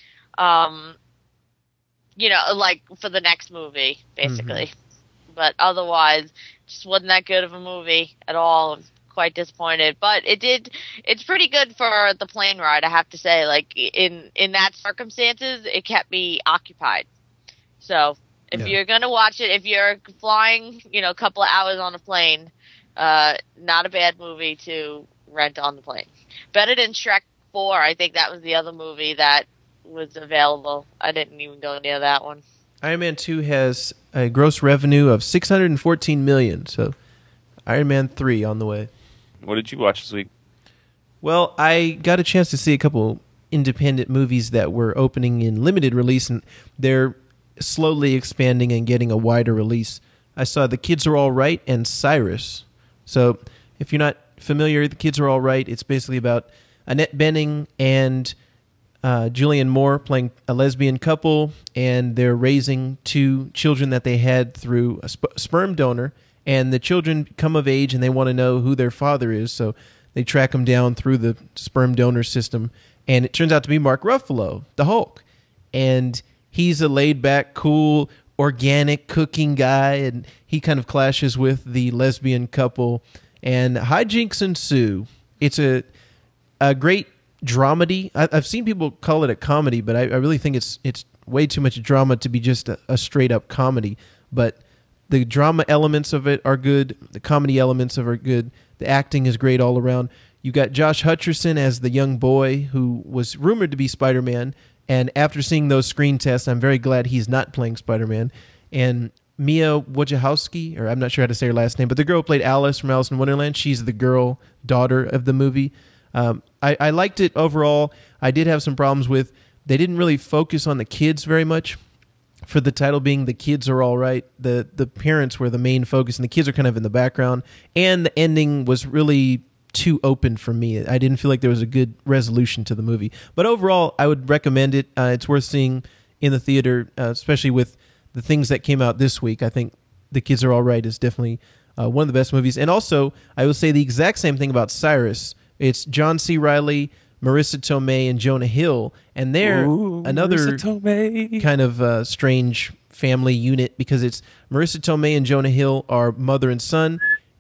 um, you know, like for the next movie, basically. But otherwise, just wasn't that good of a movie at all. I'm quite disappointed, but it did. It's pretty good for the plane ride, I have to say. Like in in that circumstances, it kept me occupied. So if Yeah. you're gonna watch it, if you're flying, you know, a couple of hours on a plane, uh, not a bad movie to rent on the plane. Better than Shrek four. I think that was the other movie that was available. I didn't even go near that one. Iron Man two has a gross revenue of six hundred fourteen million dollars, so Iron Man three on the way. What did you watch this week? Well, I got a chance to see a couple independent movies that were opening in limited release, and they're slowly expanding and getting a wider release. I saw The Kids Are All Right and Cyrus. So if you're not familiar, The Kids Are All Right, it's basically about Annette Bening and uh, Julianne Moore playing a lesbian couple, and they're raising two children that they had through a sp- sperm donor, and the children come of age and they want to know who their father is, so they track them down through the sperm donor system, and it turns out to be Mark Ruffalo, the Hulk. And he's a laid-back, cool, organic cooking guy, and he kind of clashes with the lesbian couple, and hijinks ensue. It's a a great dramedy. I, I've seen people call it a comedy, but I, I really think it's it's way too much drama to be just a, a straight-up comedy. But the drama elements of it are good. The comedy elements of it are good. The acting is great all around. You got Josh Hutcherson as the young boy who was rumored to be Spider-Man, and after seeing those screen tests, I'm very glad he's not playing Spider-Man. And Mia Wachowski, or I'm not sure how to say her last name, but the girl who played Alice from Alice in Wonderland, she's the girl daughter of the movie. Um, I, I liked it overall. I did have some problems with, they didn't really focus on the kids very much. For the title being The Kids Are All Right, the, the parents were the main focus, and the kids are kind of in the background. And the ending was really too open for me. I didn't feel like there was a good resolution to the movie. But overall, I would recommend it. Uh, it's worth seeing in the theater, uh, especially with the things that came out this week. I think The Kids Are All Right is definitely uh, one of the best movies. And also, I will say the exact same thing about Cyrus. It's John C. Reilly, Marissa Tomei, and Jonah Hill, and they're Ooh, another Marissa Tomei. kind of uh, strange family unit, because it's Marissa Tomei and Jonah Hill are mother and son,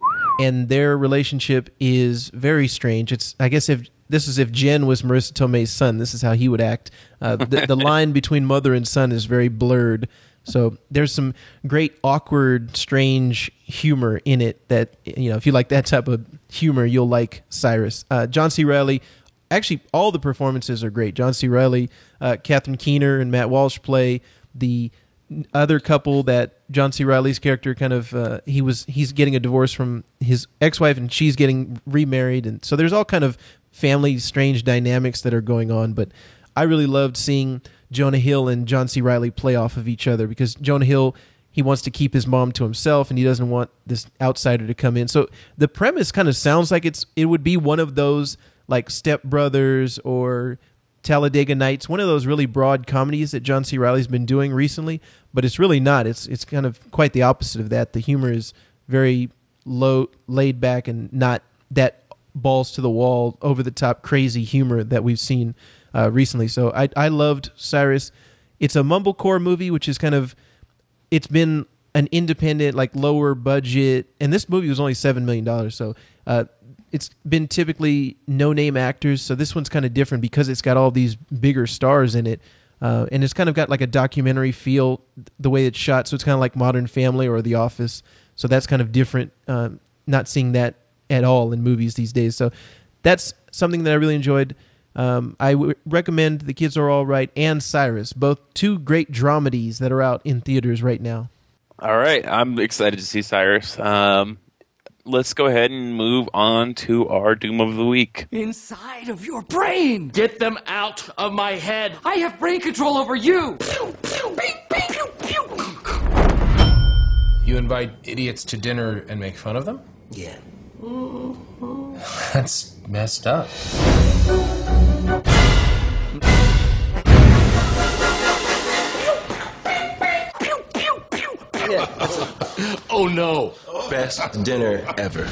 and their relationship is very strange. It's, I guess, if this is if Jen was Marissa Tomei's son, this is how he would act. Uh, the, the line between mother and son is very blurred. So there's some great awkward, strange humor in it that, you know, if you like that type of humor, you'll like Cyrus. Uh, John C. Reilly, actually all the performances are great. John C. Reilly, uh, Catherine Keener and Matt Walsh play the other couple that John C. Reilly's character kind of, uh, he was he's getting a divorce from his ex-wife, and she's getting remarried. And so there's all kind of family strange dynamics that are going on. But I really loved seeing Jonah Hill and John C. Reilly play off of each other, because Jonah Hill, he wants to keep his mom to himself, and he doesn't want this outsider to come in. So the premise kind of sounds like it's it would be one of those like Step Brothers or Talladega Nights, one of those really broad comedies that John C. Reilly's been doing recently, but it's really not. It's it's kind of quite the opposite of that. The humor is very low, laid back, and not that balls to the wall, over the top, crazy humor that we've seen uh, recently. So I I loved Cyrus. It's a mumblecore movie, which is kind of, it's been an independent, like lower budget, and this movie was only seven million dollars. So uh, it's been typically no-name actors. So this one's kind of different because it's got all these bigger stars in it. Uh, and it's kind of got like a documentary feel, the way it's shot. So it's kind of like Modern Family or The Office. So that's kind of different. Um, not seeing that at all in movies these days. So that's something that I really enjoyed. Um, I w- recommend The Kids Are All Right and Cyrus, both two great dramedies that are out in theaters right now. All right, I'm excited to see Cyrus. Um, let's go ahead and move on to our Doom of the Week. Inside of your brain! Get them out of my head! I have brain control over you! Pew, pew, pew, pew, pew, pew. You invite idiots to dinner and make fun of them? Yeah. That's messed up. Oh no! Best dinner ever.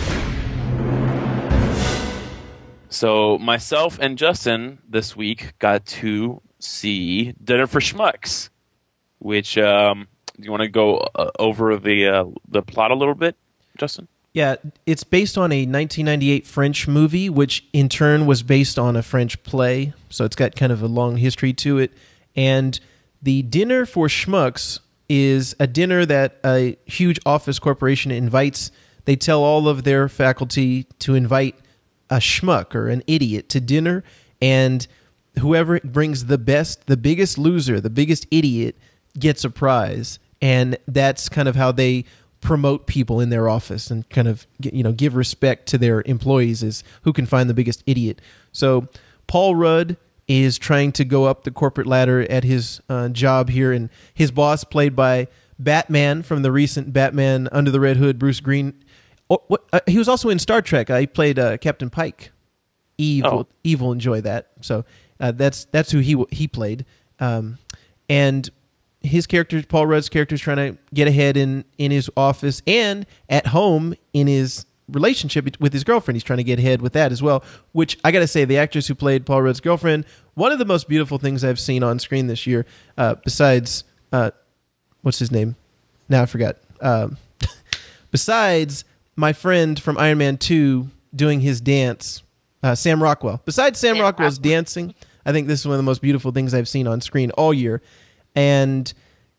So myself and Justin this week got to see Dinner for Schmucks, which um, do you want to go uh, over the uh, the plot a little bit? Justin? Yeah, it's based on a nineteen ninety-eight French movie, which in turn was based on a French play. So it's got kind of a long history to it. And the Dinner for Schmucks is a dinner that a huge office corporation invites. They tell all of their faculty to invite a schmuck or an idiot to dinner, and whoever brings the best, the biggest loser, the biggest idiot gets a prize. And that's kind of how they promote people in their office and kind of, you know, give respect to their employees, is who can find the biggest idiot. So Paul Rudd is trying to go up the corporate ladder at his uh, job here, and his boss, played by Batman from the recent Batman Under the Red Hood, Bruce Green. Oh, what, uh, he was also in Star Trek. I played uh, Captain Pike. Eve, Oh. will, Eve will enjoy that. So uh, that's that's who he he played. Um, and his character, Paul Rudd's character, is trying to get ahead in, in his office and at home in his relationship with his girlfriend. He's trying to get ahead with that as well, which I got to say, the actress who played Paul Rudd's girlfriend, one of the most beautiful things I've seen on screen this year, uh, besides, uh, what's his name? Now I forgot. Um, besides my friend from Iron Man two doing his dance, uh, Sam Rockwell. Besides Sam Sam Rockwell's Rockwell. dancing, I think this is one of the most beautiful things I've seen on screen all year. And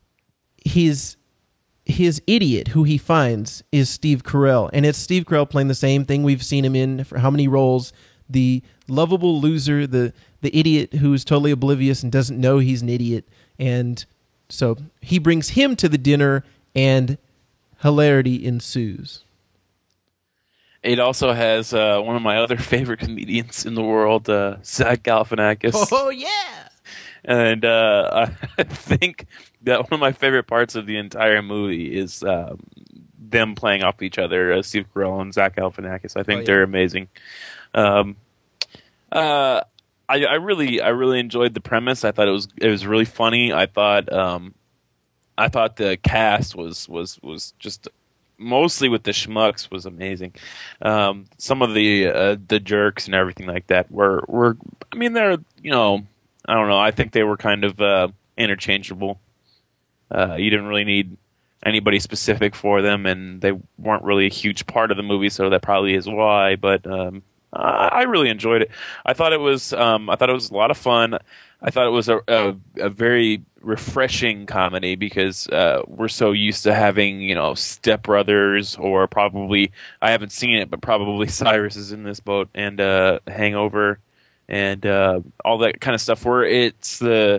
his his idiot who he finds is Steve Carell, and it's Steve Carell playing the same thing we've seen him in for how many roles? The lovable loser, the the idiot who's totally oblivious and doesn't know he's an idiot. And so he brings him to the dinner, and hilarity ensues. It also has uh, one of my other favorite comedians in the world, uh, Zach Galifianakis. Oh yeah. And uh, I think that one of my favorite parts of the entire movie is um, them playing off each other, uh, Steve Carell and Zach Galifianakis. I think Oh, yeah. they're amazing. Um, uh, I, I really, I really enjoyed the premise. I thought it was, it was really funny. I thought, um, I thought the cast was, was, was just mostly with the schmucks was amazing. Um, some of the uh, the jerks and everything like that were were. I mean, they're you know. I don't know. I think they were kind of uh, interchangeable. Uh, you didn't really need anybody specific for them, and they weren't really a huge part of the movie, so that probably is why. But um, I, I really enjoyed it. I thought it was. Um, I thought it was a lot of fun. I thought it was a, a, a very refreshing comedy because uh, we're so used to having, you know, Step Brothers, or probably I haven't seen it, but probably Cyrus is in this boat, and uh, Hangover. And uh, all that kind of stuff, where it's the,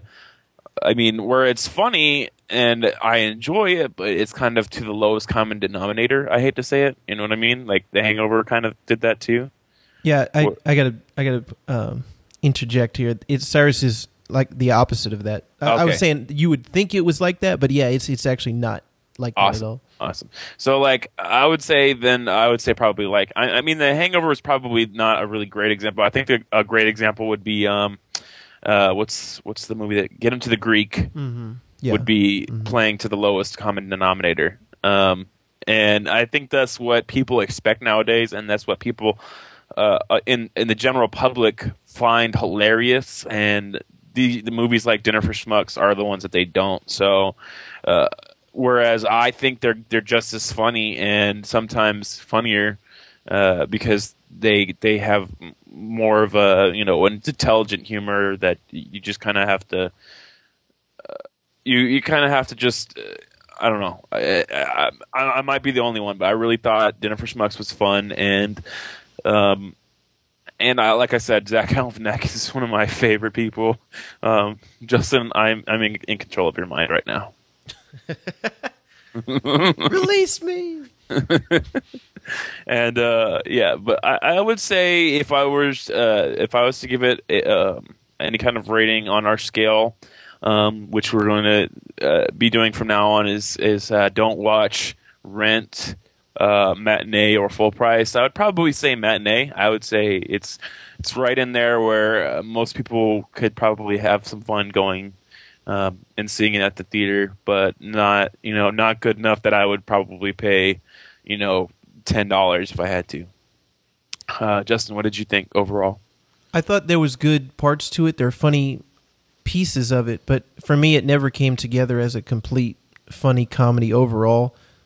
I mean, where it's funny and I enjoy it, but it's kind of to the lowest common denominator. I hate to say it, you know what I mean? Like The Hangover kind of did that too. Yeah, I, Or- I gotta I gotta um, interject here. It's Cyrus is like the opposite of that. I, I Okay. was saying you would think it was like that, but yeah, it's it's actually not like that at Awesome. all. Awesome. So, like, I would say then I would say probably like I, I mean, The Hangover is probably not a really great example. I think a, a great example would be um, uh, what's what's the movie that Get Him to the Greek Mm-hmm. Yeah. would be playing to the lowest common denominator. Um, and I think that's what people expect nowadays, and that's what people uh, in in the general public find hilarious. And the the movies like Dinner for Schmucks are the ones that they don't. So. Uh, Whereas I think they're they're just as funny and sometimes funnier uh, because they they have more of a you know an intelligent humor that you just kind of have to uh, you you kind of have to just uh, I don't know I, I, I I might be the only one, but I really thought Dinner for Schmucks was fun. And um and I, like I said, Zach Galifianakis is one of my favorite people. Um, Justin, I'm I'm in, in control of your mind right now. Release me. And uh, yeah, but I, I would say if I was uh, if I was to give it um, any kind of rating on our scale, um, which we're going to uh, be doing from now on, is is uh, don't watch, rent, uh, matinee, or full price. I would probably say matinee. I would say it's it's right in there where uh, most people could probably have some fun going. Um, and seeing it at the theater, but not, you know, not good enough that I would probably pay, you know, ten dollars if I had to. Uh, Justin, what did you think overall? I thought there was good parts to it. There are funny pieces of it, but for me, it never came together as a complete funny comedy overall.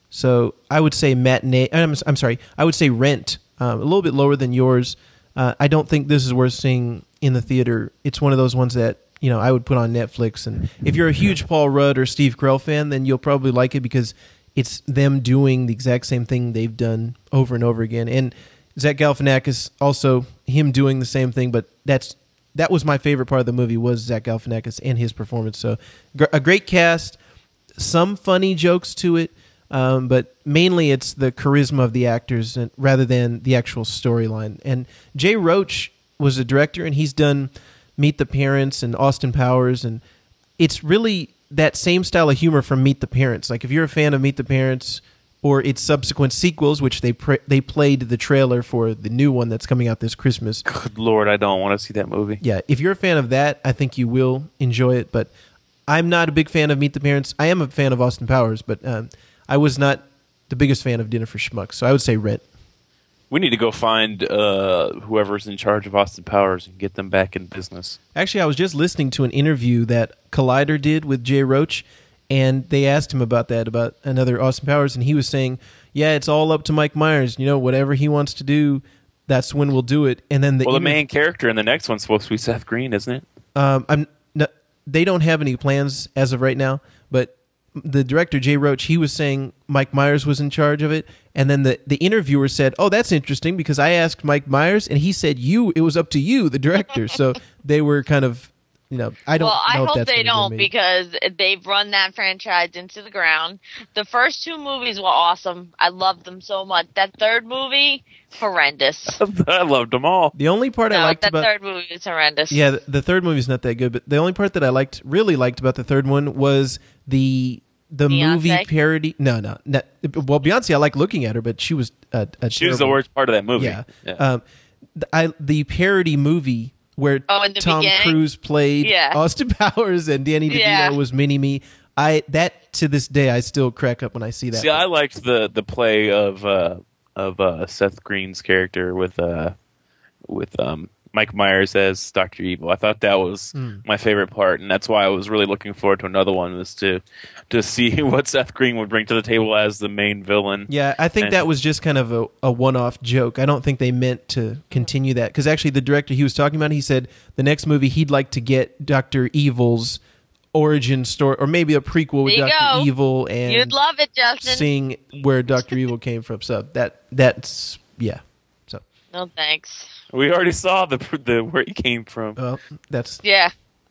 So I would say matinee. I'm, I'm sorry. I would say Rent, um, a little bit lower than yours. Uh, I don't think this is worth seeing in the theater. It's one of those ones that, you know, I would put on Netflix. And if you're a huge Paul Rudd or Steve Carell fan, then you'll probably like it because it's them doing the exact same thing they've done over and over again. And Zach Galifianakis, also him doing the same thing, but that's that was my favorite part of the movie was Zach Galifianakis and his performance. So gr- a great cast, some funny jokes to it, um, but mainly it's the charisma of the actors and, rather than the actual storyline. And Jay Roach was a director, and he's done Meet the Parents and Austin Powers, and it's really that same style of humor from Meet the Parents. Like if you're a fan of Meet the Parents or its subsequent sequels, which they pre- they played the trailer for the new one that's coming out this Christmas. Good Lord, I don't want to see that movie. Yeah, if you're a fan of that, I think you will enjoy it. But I'm not a big fan of Meet the Parents. I am a fan of Austin Powers, but um, I was not the biggest fan of Dinner for Schmucks. So I would say Rent. We need to go find uh, whoever's in charge of Austin Powers and get them back in business. Actually, I was just listening to an interview that Collider did with Jay Roach, and they asked him about that, about another Austin Powers, and he was saying, yeah, it's all up to Mike Myers. You know, whatever he wants to do, that's when we'll do it. And then the well, the inter- main character in the next one's supposed to be Seth Green, isn't it? Um, I'm no, they don't have any plans as of right now, but the director, Jay Roach, he was saying Mike Myers was in charge of it. And then the, the interviewer said, oh, that's interesting because I asked Mike Myers and he said you, it was up to you, the director. So they were kind of, you know, I don't well, know I if hope that's they gonna be don't made. because they've run that franchise into the ground. The first two movies were awesome. I loved them so much. That third movie, horrendous. I loved them all. The only part no, I liked that about third movie is horrendous. Yeah, the, the third movie's not that good, but the only part that I liked, really liked about the third one was the the Beyonce? movie parody. No, no, no. Well, Beyonce, I like looking at her, but she was a, a She was the terrible- worst part of that movie. Yeah. Um, the, I, the parody movie where Oh, in the Tom beginning? Cruise played Yeah. Austin Powers and Danny DeVito Yeah. was Mini-Me. I that to this day I still crack up when I see that. See, I liked the the play of uh, of uh, Seth Green's character with uh, with um, Mike Myers as Doctor Evil. I thought that was Mm. my favorite part, and that's why I was really looking forward to another one, was to to see what Seth Green would bring to the table as the main villain. Yeah, I think And- that was just kind of a, a one-off joke. I don't think they meant to continue that because actually the director he was talking about, he said the next movie he'd like to get Doctor Evil's origin story, or maybe a prequel with There you Doctor go. Evil and You'd love it, Justin. seeing where Doctor Evil came from. So that that's yeah. So No thanks. We already saw the the where he came from. well, that's Yeah.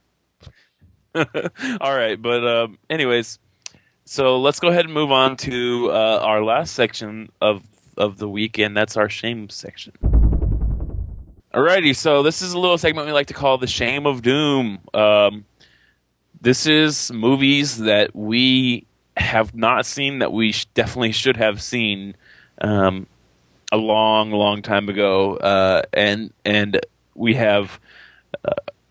All right, but um, anyways, so let's go ahead and move on to uh, our last section of of the week, and that's our shame section. Alrighty, so this is a little segment we like to call the Shame of Doom. Um, this is movies that we have not seen that we sh- definitely should have seen um, a long, long time ago, uh, and and we have. Uh,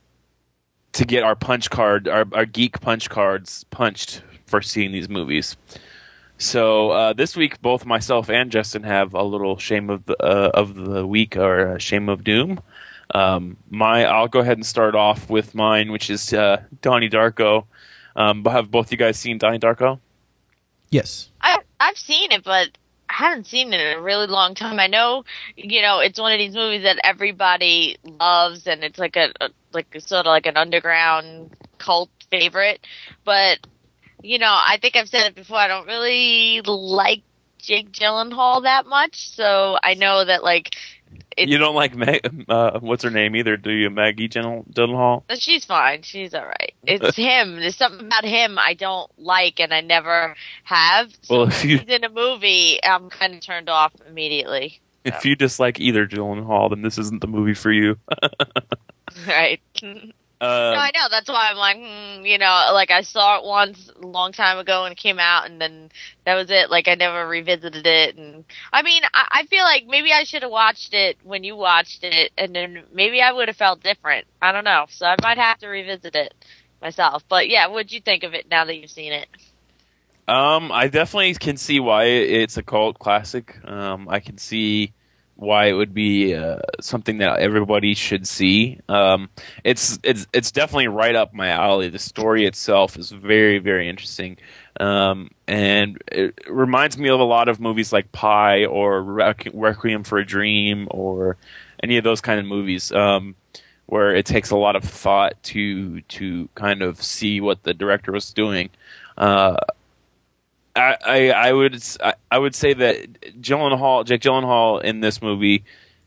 to get our punch card, our, our geek punch cards punched for seeing these movies. So uh, this week, both myself and Justin have a little shame of the uh, of the week, or shame of doom. Um, my, I'll go ahead and start off with mine, which is uh, Donnie Darko. Um, have both you guys seen Donnie Darko? yes. I I've seen it, but I haven't seen it in a really long time. I know, you know, it's one of these movies that everybody loves, and it's like a, a like sort of like an underground cult favorite. But you know, I think I've said it before. I don't really like Jake Gyllenhaal that much, so I know that like it's, You don't like Meg, uh, what's her name either, do you? Maggie Gyllen- Gyllenhaal? she's fine. She's all right. It's him. There's something about him I don't like, and I never have. So Well, when if you he's in a movie, I'm kind of turned off immediately. if you dislike either Gyllenhaal, then this isn't the movie for you. Right. Uh, No, I know. That's why I'm like, hmm, you know, like I saw it once a long time ago when it came out, and then that was it. Like I never revisited it. And I mean, I, I feel like maybe I should have watched it when you watched it, and then maybe I would have felt different. I don't know. So I might have to revisit it myself. But yeah, what'd you think of it now that you've seen it? Um, I definitely can see why it's a cult classic. Um, I can see why it would be uh, something that everybody should see. Um, it's it's it's definitely right up my alley. The story itself is very very interesting. Um, and it reminds me of a lot of movies like Pi or Requ- Requiem for a Dream or any of those kind of movies, um, where it takes a lot of thought to to kind of see what the director was doing. Uh, I, I I would I would say that Gyllenhaal, Jake Gyllenhaal in this movie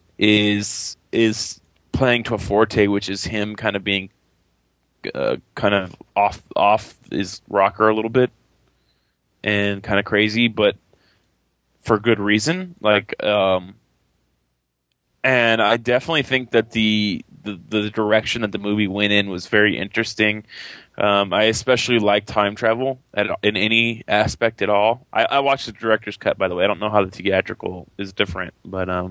is is playing to a forte, which is him kind of being uh, kind of off off his rocker a little bit. And kind of crazy, but for good reason. Like, um, and I definitely think that the, the the direction that the movie went in was very interesting. Um, I especially like time travel at, in any aspect at all. I, I watched the director's cut, by the way. I don't know how the theatrical is different, but um,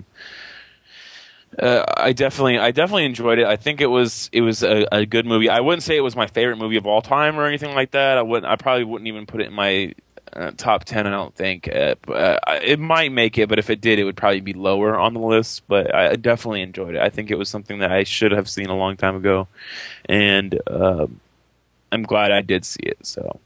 uh, I definitely I definitely enjoyed it. I think it was it was a, a good movie. I wouldn't say it was my favorite movie of all time or anything like that. I wouldn't. I probably wouldn't even put it in my Uh, top ten, I don't think. Uh, uh, it might make it, but if it did, it would probably be lower on the list. But I definitely enjoyed it. I think it was something that I should have seen a long time ago, and uh, I'm glad I did see it. So,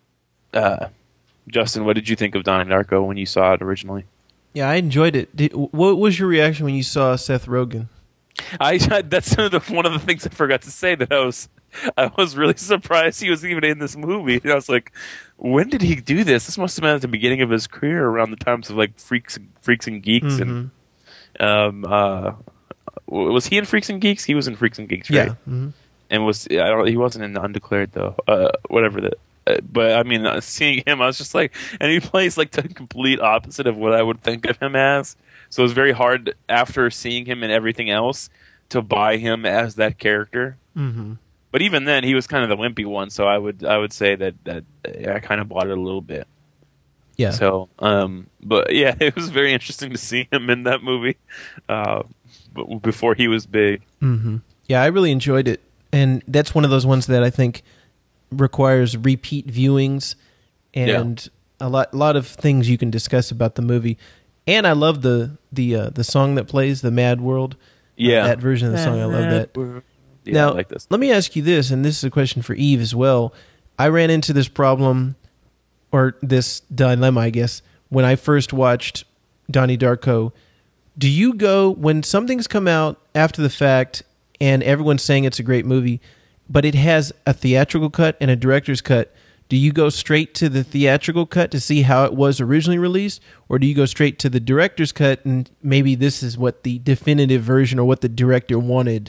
uh, Justin, what did you think of Donnie Darko when you saw it originally? Yeah, I enjoyed it. Did, what was your reaction when you saw Seth Rogen? I that's one of the things I forgot to say, that I was I was really surprised he was even in this movie. I was like, when did he do this? This must have been at the beginning of his career, around the times of like Freaks, Freaks and Geeks, Mm-hmm. and um, uh, was he in Freaks and Geeks? He was in Freaks and Geeks, right? Yeah. Mm-hmm. And was I don't he wasn't in Undeclared though. Uh, whatever the. Uh, but I mean, uh, seeing him, I was just like, and he plays like the complete opposite of what I would think of him as. So it was very hard after seeing him in everything else to buy him as that character. Mm-hmm. But even then, he was kind of the wimpy one, so I would I would say that, that I kind of bought it a little bit. Yeah. So, um, but yeah, it was very interesting to see him in that movie, uh, b- before he was big. Mm-hmm. Yeah, I really enjoyed it, and that's one of those ones that I think requires repeat viewings, and yeah. a lot a lot of things you can discuss about the movie. And I love the the uh, the song that plays, the Mad World. Yeah, uh, that version of the song, I love that. Yeah, now, I like this. Let me ask you this, and this is a question for Eve as well. I ran into this problem, or this dilemma, I guess, when I first watched Donnie Darko. Do you go, when something's come out after the fact and everyone's saying it's a great movie, but it has a theatrical cut and a director's cut, do you go straight to the theatrical cut to see how it was originally released, or do you go straight to the director's cut and maybe this is what the definitive version or what the director wanted?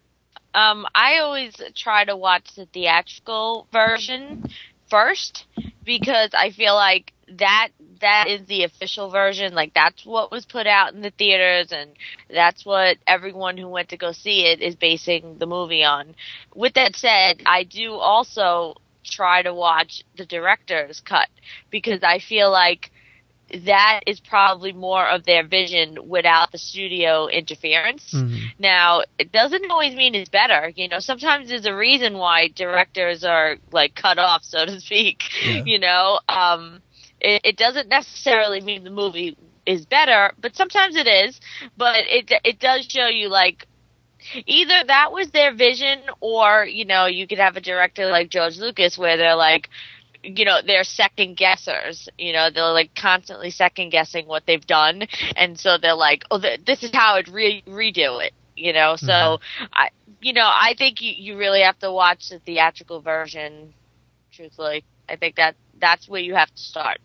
Um, I always try to watch the theatrical version first, because I feel like that that is the official version. Like, that's what was put out in the theaters, and that's what everyone who went to go see it is basing the movie on. With that said, I do also try to watch the director's cut, because I feel like that is probably more of their vision without the studio interference. Mm-hmm. Now, it doesn't always mean it's better. You know, sometimes there's a reason why directors are, like, cut off, so to speak. Yeah. You know, um, it, it doesn't necessarily mean the movie is better, but sometimes it is. But it it does show you, like, either that was their vision, or, you know, you could have a director like George Lucas where they're like, you know, they're second guessers. You know, they're like constantly second guessing what they've done, and so they're like, "Oh, th- this is how I'd re- redo it." You know, so mm-hmm. I, you know, I think you, you really have to watch the theatrical version. Truthfully, I think that that's where you have to start.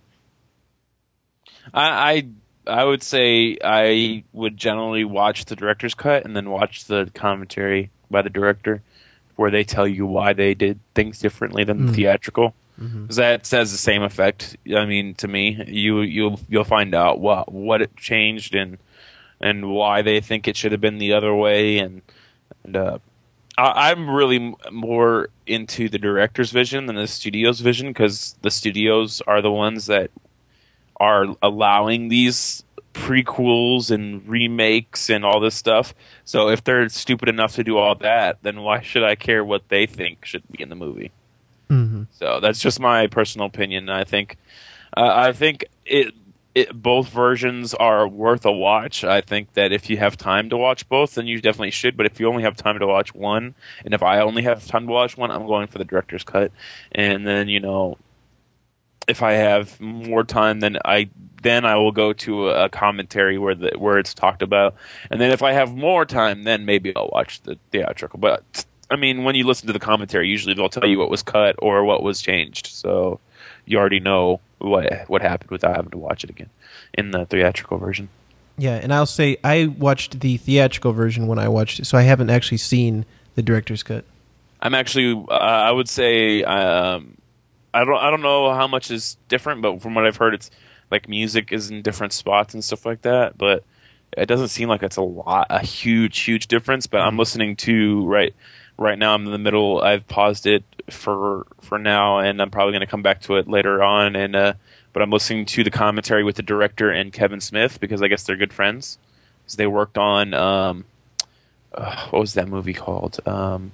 I I, I would say I would generally watch the director's cut and then watch the commentary by the director, where they tell you why they did things differently than mm-hmm. the theatrical. Because mm-hmm. that has the same effect. I mean, to me, you you'll you'll find out what what it changed and and why they think it should have been the other way. And and uh, I, I'm really more into the director's vision than the studio's vision, because the studios are the ones that are allowing these prequels and remakes and all this stuff. So if they're stupid enough to do all that, then why should I care what they think should be in the movie? Mm-hmm. So that's just my personal opinion. I think, uh, I think it, it both versions are worth a watch. I think that if you have time to watch both, then you definitely should. But if you only have time to watch one, and if I only have time to watch one, I'm going for the director's cut. And then, you know, if I have more time, then I then I will go to a commentary where the where it's talked about, and then if I have more time, then maybe I'll watch the theatrical. But I mean, when you listen to the commentary, usually they'll tell you what was cut or what was changed, so you already know what what happened without having to watch it again in the theatrical version. Yeah, and I'll say I watched the theatrical version when I watched it, so I haven't actually seen the director's cut. I'm actually, uh, I would say, um, I don't, I don't know how much is different, but from what I've heard, it's like music is in different spots and stuff like that. But it doesn't seem like it's a lot, a huge, huge difference. But I'm listening to right, right now. I'm in the middle. I've paused it for for now, and I'm probably going to come back to it later on. And uh, but I'm listening to the commentary with the director and Kevin Smith because I guess they're good friends. Because they worked on um, uh, what was that movie called? Um,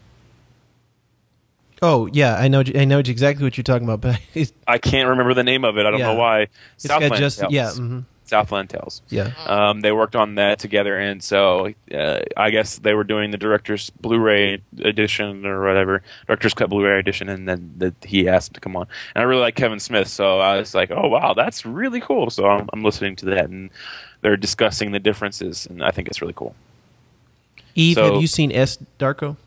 Oh yeah, I know. I know exactly what you're talking about, but it's, I can't remember the name of it. I don't Yeah. know why. it's got Southland just Tales. yeah, mm-hmm, Southland Tales. yeah. Um, they worked on that together, and so uh, I guess they were doing the director's Blu-ray edition or whatever, director's cut Blu-ray edition, and then the, he asked him to come on. And I really like Kevin Smith, so I was like, "Oh wow, that's really cool." So I'm, I'm listening to that, and they're discussing the differences, and I think it's really cool. Eve, So- have you seen S. Darko?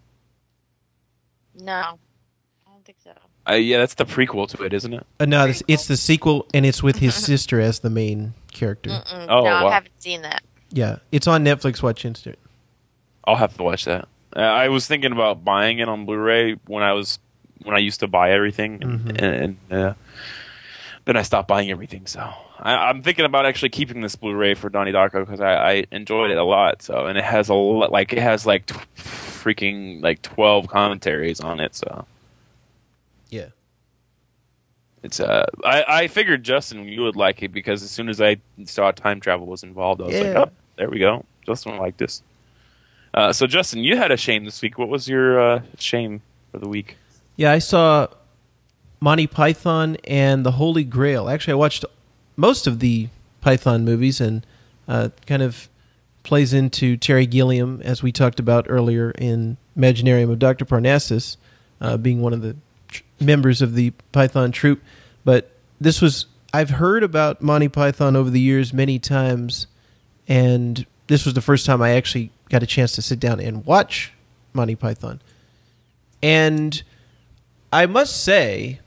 No, I don't think so. Uh, yeah, that's the prequel to it, isn't it? Uh, no, it's, it's the sequel, and it's with his sister as the main character. Mm-mm. Oh, no, wow. I haven't seen that. Yeah, it's on Netflix. Watch instant. I'll have to watch that. Uh, I was thinking about buying it on Blu-ray when I was when I used to buy everything, and, Mhm. and uh, then I stopped buying everything. So I, I'm thinking about actually keeping this Blu-ray for Donnie Darko because I, I enjoyed it a lot. So and it has a lot, like it has like t- freaking like twelve commentaries on it. So Yeah. it's uh I, I figured Justin you would like it because as soon as I saw time travel was involved, I was like, Yeah. oh, there we go. Justin will like this. Uh, so Justin, you had a shame this week. What was your uh, shame for the week? Yeah, I saw Monty Python and the Holy Grail. Actually, I watched most of the Python movies, and uh, kind of plays into Terry Gilliam, as we talked about earlier in Imaginarium of Doctor Parnassus, uh, being one of the tr- members of the Python troupe. But this was, I've heard about Monty Python over the years many times, and this was the first time I actually got a chance to sit down and watch Monty Python. And I must say,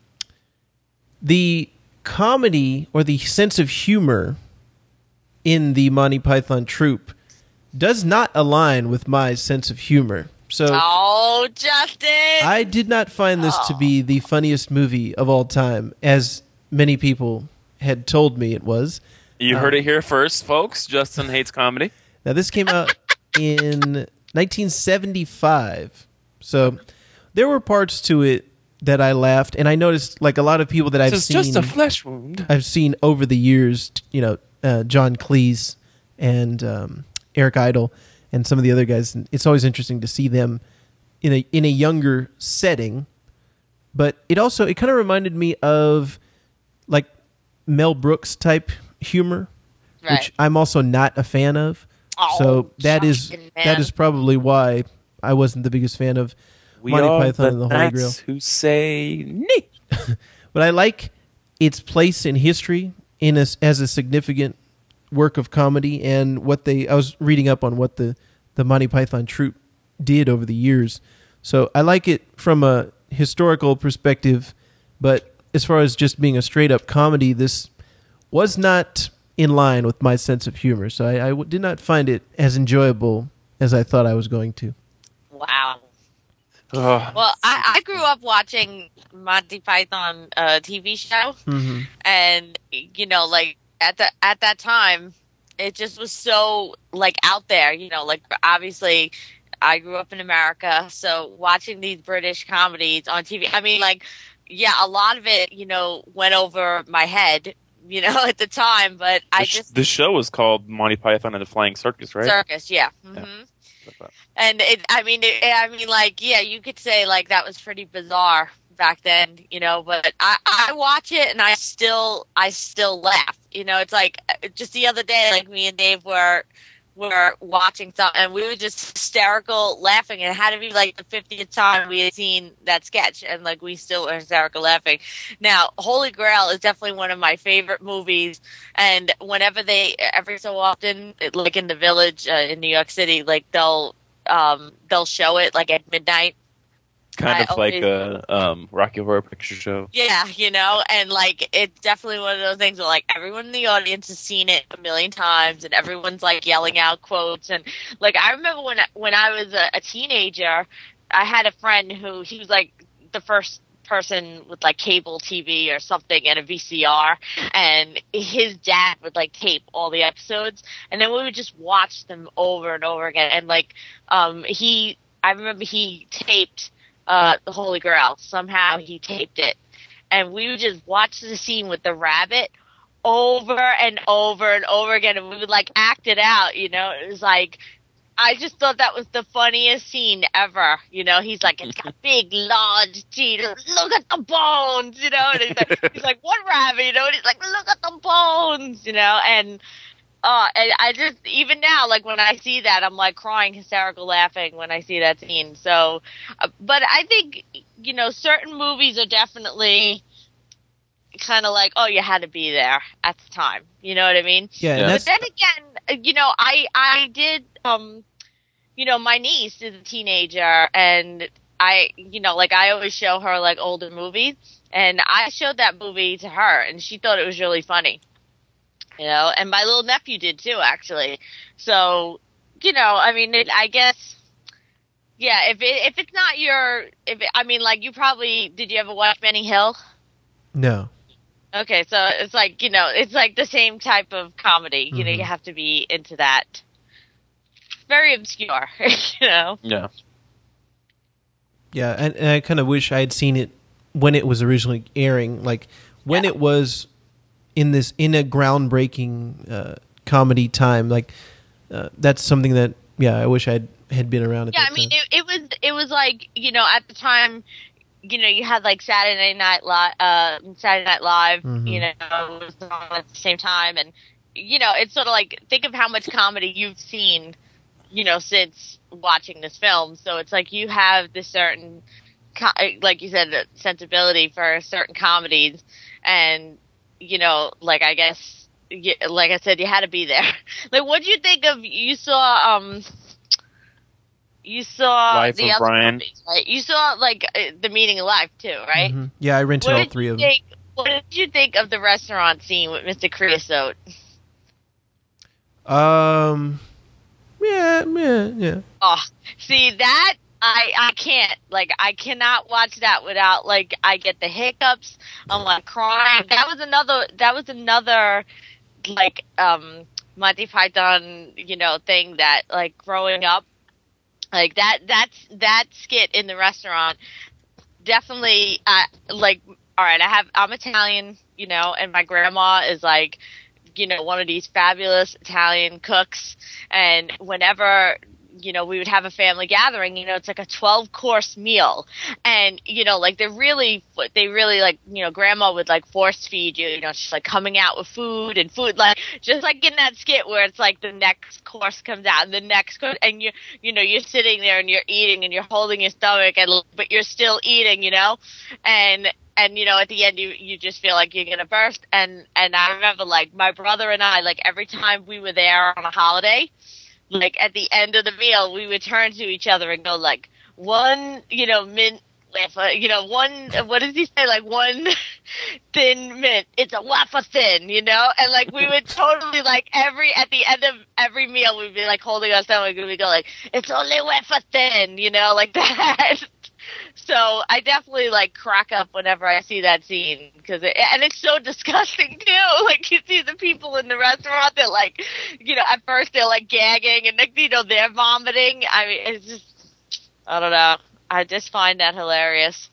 the comedy or the sense of humor in the Monty Python troupe does not align with my sense of humor. So Oh, Justin! I did not find this to be the funniest movie of all time, as many people had told me it was. You heard it here first, folks. Justin hates comedy. Now, this came out in nineteen seventy-five. So there were parts to it that I laughed, and I noticed, like a lot of people that I've This is seen, just a flesh wound. I've seen over the years, you know, uh, John Cleese and um, Eric Idle and some of the other guys. And it's always interesting to see them in a in a younger setting. But it also it kind of reminded me of like Mel Brooks type humor, Right. which I'm also not a fan of. Oh, so that is Justin, that man. is probably why I wasn't the biggest fan of We Monty are Python the and the Holy knights Grail. who say nee. But I like its place in history in a, as a significant work of comedy, and what they I was reading up on what the the Monty Python troupe did over the years. So I like it from a historical perspective, but as far as just being a straight up comedy, this was not in line with my sense of humor. So I, I w- did not find it as enjoyable as I thought I was going to. Wow. Ugh. Well, I, I grew up watching Monty Python uh, T V show, Mm-hmm. and you know, like at the at that time, it just was so like out there. You know, like obviously, I grew up in America, so watching these British comedies on T V. I mean, like, yeah, a lot of it, you know, went over my head, you know, at the time. But I the, sh- just the show was called Monty Python and the Flying Circus, right? circus, yeah. hmm And it, I mean, it, I mean, like, yeah, you could say like that was pretty bizarre back then, you know. But I, I watch it and I still, I still laugh. You know, it's like just the other day, like me and Dave were were watching something, and we were just hysterical laughing. And it had to be like the fiftieth time we had seen that sketch, and like we still were hysterical laughing. Now, Holy Grail is definitely one of my favorite movies, and whenever they, every so often, like in the Village uh, in New York City, like they'll um, they'll show it like at midnight. Kind I of like always- a um, Rocky Horror Picture Show. Yeah, you know, and like it's definitely one of those things where like everyone in the audience has seen it a million times, and everyone's like yelling out quotes. And like I remember when when I was a, a teenager, I had a friend who he was like the first person with like cable T V or something and a V C R, and his dad would like tape all the episodes, and then we would just watch them over and over again. And like um he, I remember he taped. Uh, the Holy Grail. Somehow he taped it. And we would just watch the scene with the rabbit over and over and over again, and we would like act it out, you know? It was like, I just thought that was the funniest scene ever, you know? He's like, it's got big, large teeth, look at the bones, you know? And he's like, he's like, what rabbit, you know? And he's like, look at the bones, you know? And Uh, and I just, even now, like, when I see that, I'm, like, crying, hysterical laughing when I see that scene. So, uh, but I think, you know, certain movies are definitely kind of like, oh, you had to be there at the time. You know what I mean? Yeah, Yeah. and But that's then again, you know, I, I did, um, you know, my niece is a teenager, and I, you know, like, I always show her, like, older movies, and I showed that movie to her, and she thought it was really funny. You know, and my little nephew did too, actually. So, you know, I mean, it, I guess, yeah. If it if it's not your, if it, I mean, like you probably did. You ever watch Benny Hill? no. Okay, so it's like you know, it's like the same type of comedy. You know, Mhm. you have to be into that. Very obscure, you know. Yeah. Yeah, and, and I kind of wish I had seen it when it was originally airing, like when Yeah. it was in this in a groundbreaking uh, comedy time. Like uh, that's something that yeah, I wish I had had been around at Yeah, that I mean, time. it, it was it was like you know at the time, you know, you had like Saturday Night Live, uh, Saturday Night Live, Mhm. you know, it was on at the same time, and you know, it's sort of like think of how much comedy you've seen, you know, since watching this film. So it's like you have this certain, co- like you said, the sensibility for certain comedies, and you know, like I guess, y- like I said, you had to be there. Like, what do you think of? You saw, um. You saw Life the of other Brian. movies, right? You saw like uh, the Meaning of Life too, right? Mhm. Yeah, I rented What all did three you of them. think? What did you think of the restaurant scene with Mister Creosote? Um, yeah, yeah, yeah. Oh, see that I I can't like I cannot watch that without like I get the hiccups. I'm like crying. That was another. That was another like um Monty Python, you know, thing that like growing up. Like that, that's that skit in the restaurant. Definitely, uh, like, all right, I have, I'm Italian, you know, and my grandma is like, you know, one of these fabulous Italian cooks. And whenever, you know, we would have a family gathering, you know, it's like a twelve course meal. And, you know, like they're really, they really like, you know, grandma would like force feed you, you know, she's like coming out with food and food, like just like in that skit where it's like the next course comes out and the next course, and you, you know, you're sitting there and you're eating and you're holding your stomach and, but you're still eating, you know, and, and you know, at the end you, you just feel like you're gonna burst. And, and I remember like my brother and I, like every time we were there on a holiday, like at the end of the meal, we would turn to each other and go like, one, you know, mint wafer, you know, one, what does he say? Like one thin mint. It's a wafer thin, you know? And like we would totally like every, at the end of every meal, we'd be like holding our stomach and we'd go like, it's only wafer thin, you know, like that. So I definitely like crack up whenever I see that scene because it, and it's so disgusting too. Like you see the people in the restaurant, they're like, you know, at first they're like gagging and next, you know, they're vomiting. I mean, it's just, I don't know. I just find that hilarious.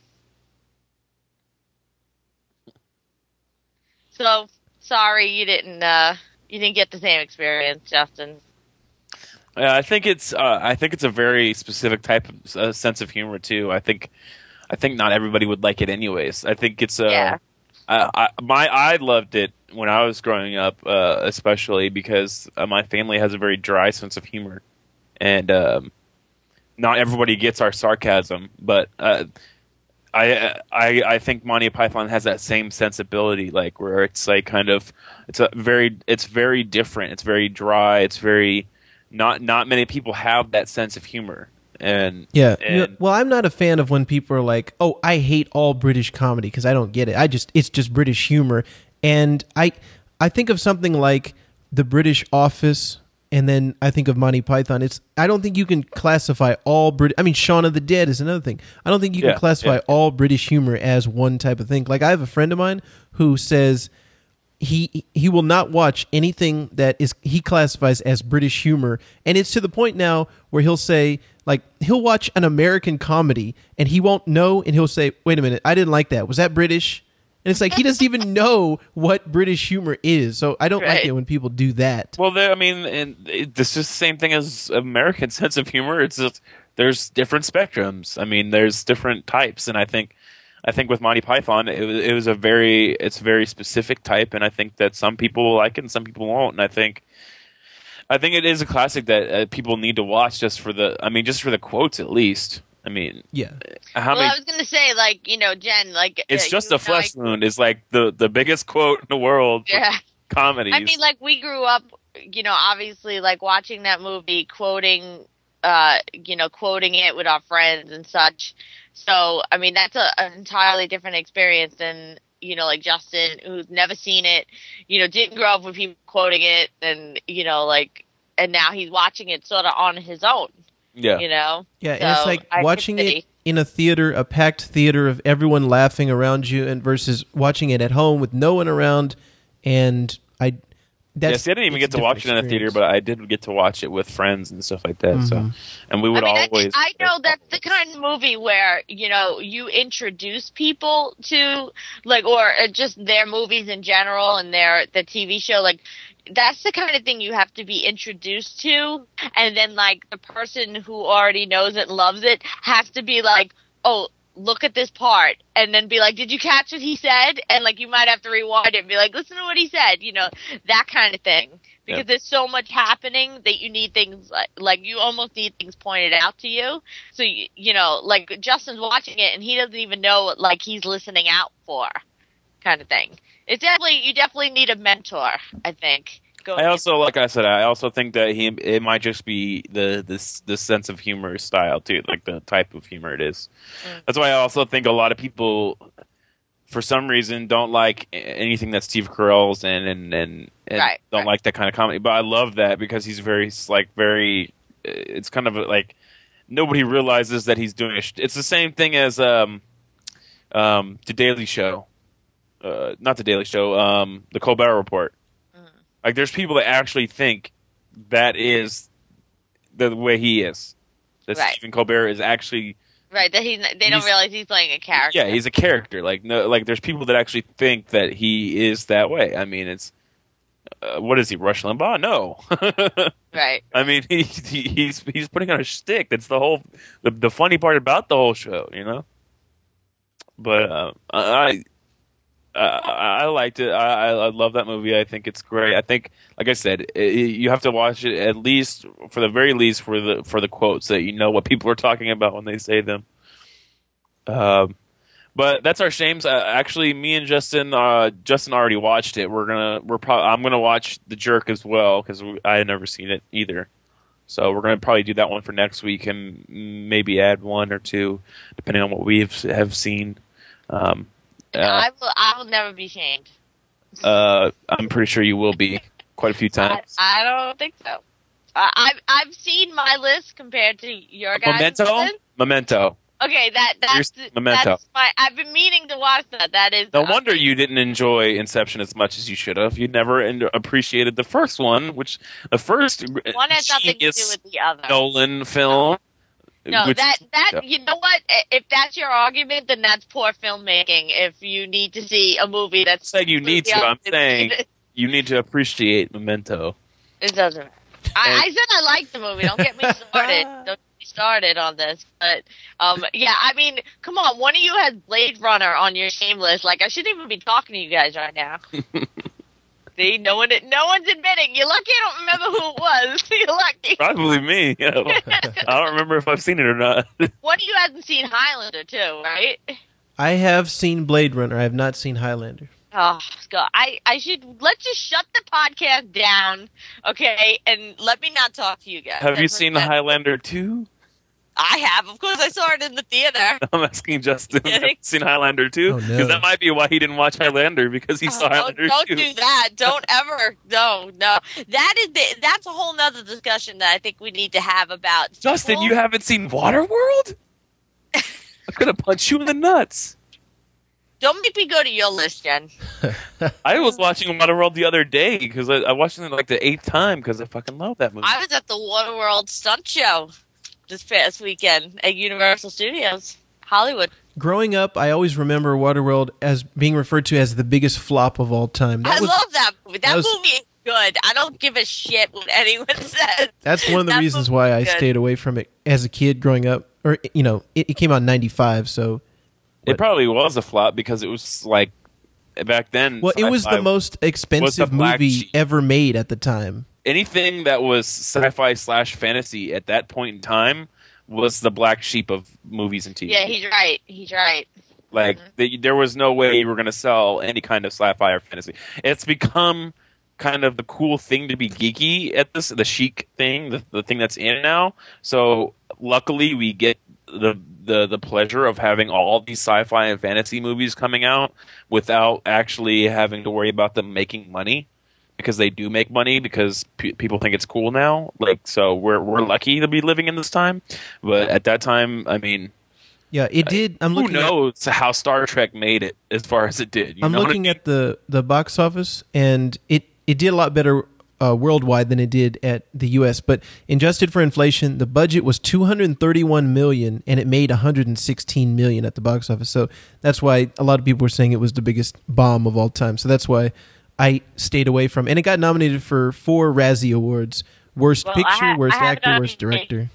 So sorry you didn't, uh, you didn't get the same experience, Justin. Yeah, I think it's uh, I think it's a very specific type of uh, sense of humor too. I think I think not everybody would like it anyways. I think it's uh, Yeah. I, I, my I loved it when I was growing up, uh, especially because uh, my family has a very dry sense of humor, and um, not everybody gets our sarcasm. But uh, I, I I think Monty Python has that same sensibility, like where it's like kind of it's a very it's very different. It's very dry. It's very not not many people have that sense of humor. And Yeah. and, You know, well, I'm not a fan of when people are like, "Oh, I hate all British comedy," because I don't get it. I just it's just British humor, and I I think of something like The British Office, and then I think of Monty Python. It's I don't think you can classify all Brit. I mean, Shaun of the Dead is another thing. I don't think you Yeah, can classify yeah. all British humor as one type of thing. Like I have a friend of mine who says he he will not watch anything that is he classifies as British humor, and it's to the point now where he'll say like he'll watch an American comedy and he won't know, and he'll say, "Wait a minute, I didn't like that. Was that British?" And it's like he doesn't even know what British humor is. So I don't like Right. it when people do that. well, there- I mean, and it, this is the same thing as American sense of humor. It's just there's different spectrums. I mean, there's different types, and I think I think with Monty Python, it was, it was a very it's a very specific type, and I think that some people will like it and some people won't. And I think I think it is a classic that uh, people need to watch just for the I mean, just for the quotes at least. I mean, Yeah. how Well, many? I was gonna say, like, you know, Jen, like, It's uh, just you a and flesh I- wound is like the the biggest quote in the world for Yeah. comedies. I mean, like, we grew up, you know, obviously, like, watching that movie, quoting, uh, you know, quoting it with our friends and such. So, I mean, that's a, an entirely different experience than, you know, like Justin, who's never seen it, you know, didn't grow up with people quoting it, and, you know, like, and now he's watching it sort of on his own, yeah, you know? Yeah, and it's So, like I could watching see- it in a theater, a packed theater of everyone laughing around you, and versus watching it at home with no one around. And I, that's yeah, see, I didn't even it's get to a watch it different in a theater, experience. but I did get to watch it with friends and stuff like that. So, Mhm. and we would I mean, I, always. think- I know that's the kind of movie where, you know, you introduce people to, like, or uh, just their movies in general and their the T V show. Like, that's the kind of thing you have to be introduced to, and then, like, the person who already knows it and loves it has to be like, oh, look at this part, and then be like, did you catch what he said? And, like, you might have to rewind it and be like, listen to what he said, you know, that kind of thing. Because Yeah. there's so much happening that you need things, like, like, you almost need things pointed out to you. So, you, you know, like, Justin's watching it, and he doesn't even know what, like, he's listening out for, kind of thing. It's definitely, you definitely need a mentor, I think. Going I also, like I said, I also think that he it might just be the this the sense of humor style too, like the type of humor it is. Mm. That's why I also think a lot of people, for some reason, don't like anything that Steve Carell's in, and and, and Right, don't right. like that kind of comedy. But I love that because he's very like very. It's kind of like nobody realizes that he's doing. A sh- it's the same thing as um, um, the Daily Show, uh, not the Daily Show, um, the Colbert Report. Like, there's people that actually think that is the way he is. That Right. Stephen Colbert is actually, Right, that he, they don't He's- realize he's playing a character. yeah, he's a character. Like, no, like there's people that actually think that he is that way. I mean, it's uh, what is he, Rush Limbaugh? No. Right. I mean, he, he he's he's putting on a shtick. That's the whole the, the funny part about the whole show, you know. But uh, I. I, I liked it. I, I love that movie. I think it's great. I think, like I said, it, you have to watch it at least, for the very least, for the for the quotes that you know what people are talking about when they say them. Um, but that's our shames. Uh, actually, me and Justin, uh, Justin already watched it. We're gonna, we're probably, I'm gonna watch The Jerk as well because I had never seen it either. So we're gonna probably do that one for next week and maybe add one or two, depending on what we have, have seen. Um, And uh, I will, I will never be shamed. Uh, I'm pretty sure you will be quite a few I, times. I don't think so. I, I've I've seen my list compared to your guys' Memento, list. Memento. Okay, that that's Here's Memento. that's my. I've been meaning to watch that. That is. No uh, wonder you didn't enjoy Inception as much as you should have. You never en- appreciated the first one, which the first One has nothing to do genius with the other. Nolan film. No, which- that that you know what? I- If that's your argument, then that's poor filmmaking. If you need to see a movie that's I'm saying you need to. completely I'm opposite- saying you need to appreciate Memento. it doesn't. matter. I, I said I liked the movie. Don't get me started. Don't get me started on this. But um, yeah, I mean, come on. One of you has Blade Runner on your shame list. Like, I shouldn't even be talking to you guys right now. See, no one, no one's admitting. You're lucky I don't remember who it was. You're lucky. Probably me. You know. I don't remember if I've seen it or not. One of you hasn't seen Highlander too, right? I have seen Blade Runner. I have not seen Highlander. Oh, God. I, I should, let's just shut the podcast down, okay, and let me not talk to you guys. Have you That's seen what- Highlander two? I have. Of course, I saw it in the theater. I'm asking Justin. Have you seen Highlander two? Oh, Because no. that might be why he didn't watch Highlander, because he saw Oh, Highlander don't two. do that. Don't ever. No, no. That is the, that's a whole nother discussion that I think we need to have about. Justin, people- you haven't seen Waterworld? I'm gonna punch you in the nuts. Don't make me go to your list, Jen. I was watching Waterworld the other day because I, I watched it like the eighth time because I fucking love that movie. I was at the Waterworld stunt show this past weekend at Universal Studios, Hollywood. Growing up, I always remember Waterworld as being referred to as the biggest flop of all time. That I was, love that movie. That, that was- movie is good. I don't give a shit what anyone says. That's one of the That reasons movie why I is good. stayed away from it as a kid growing up. Or, you know, it, it came out in ninety-five, so... It probably was a flop because it was like back then. Well, it was sci-fi- the most expensive black movie sheep. ever made at the time. anything that was sci-fi slash fantasy at that point in time was the black sheep of movies and T V. Yeah, he's right. He's right. Like Mhm. the, there was no way you were going to sell any kind of sci-fi or fantasy. It's become kind of the cool thing to be geeky at this, the chic thing, the, the thing that's in now. So luckily, we get the the the pleasure of having all these sci-fi and fantasy movies coming out without actually having to worry about them making money, because they do make money because pe- people think it's cool now. Like, so we're we're lucky to be living in this time. But at that time, I mean. Yeah, it did. I'm Who looking. At, knows how Star Trek made it as far as it did? You I'm know what I looking mean? at the the box office, and it it did a lot better uh, worldwide than it did at the U S. But adjusted for inflation, the budget was two hundred thirty-one million, and it made one hundred sixteen million at the box office. So that's why a lot of people were saying it was the biggest bomb of all time. So that's why I stayed away from. And it got nominated for four Razzie Awards: Worst Well, I Picture, ha- Worst I have it Actor, on Worst DVD.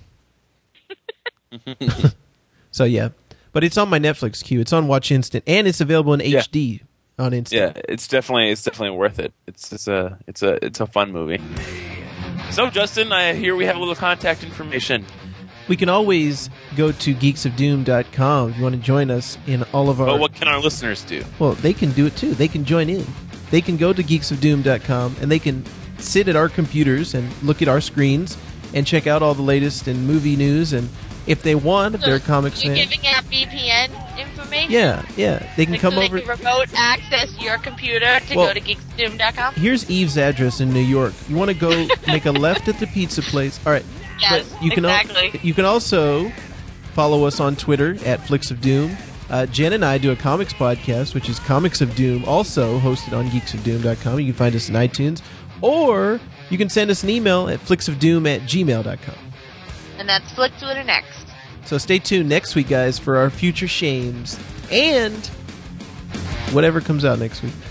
Director. So yeah, but it's on my Netflix queue. It's on Watch Instant, and it's available in Yeah. H D on Instant. Yeah, it's definitely it's definitely worth it. It's it's a it's a it's a fun movie. So Justin, I hear we have a little contact information. We can always go to geeks of doom dot com if you want to join us in all of our. But what can our listeners do? Well, they can do it too. They can join in. They can go to geeks of doom dot com and they can sit at our computers and look at our screens and check out all the latest in movie news. And if they want, if they're a comics You're fan, giving out V P N information? yeah, yeah, they can Like, come so over. They can remote access your computer to Well- go to geeks of doom dot com? Here's Eve's address in New York. You want to go make a left at the pizza place? All right. Yes, But you can al- exactly. you can also follow us on Twitter at Flicks of Doom. Uh, Jen and I do a comics podcast, which is Comics of Doom, also hosted on geeks of doom dot com. You can find us in iTunes, or you can send us an email at flicksofdoom at gmail dot com. And that's flipped with an X. So stay tuned next week, guys, for our future shames and whatever comes out next week.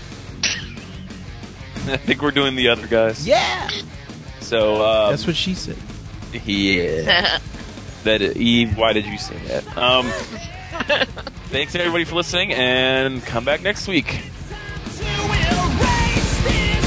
I think we're doing the other guys. Yeah, So um, that's what she said. yeah. That Eve, why did you say that? Um, thanks everybody for listening, and come back next week. You will raise this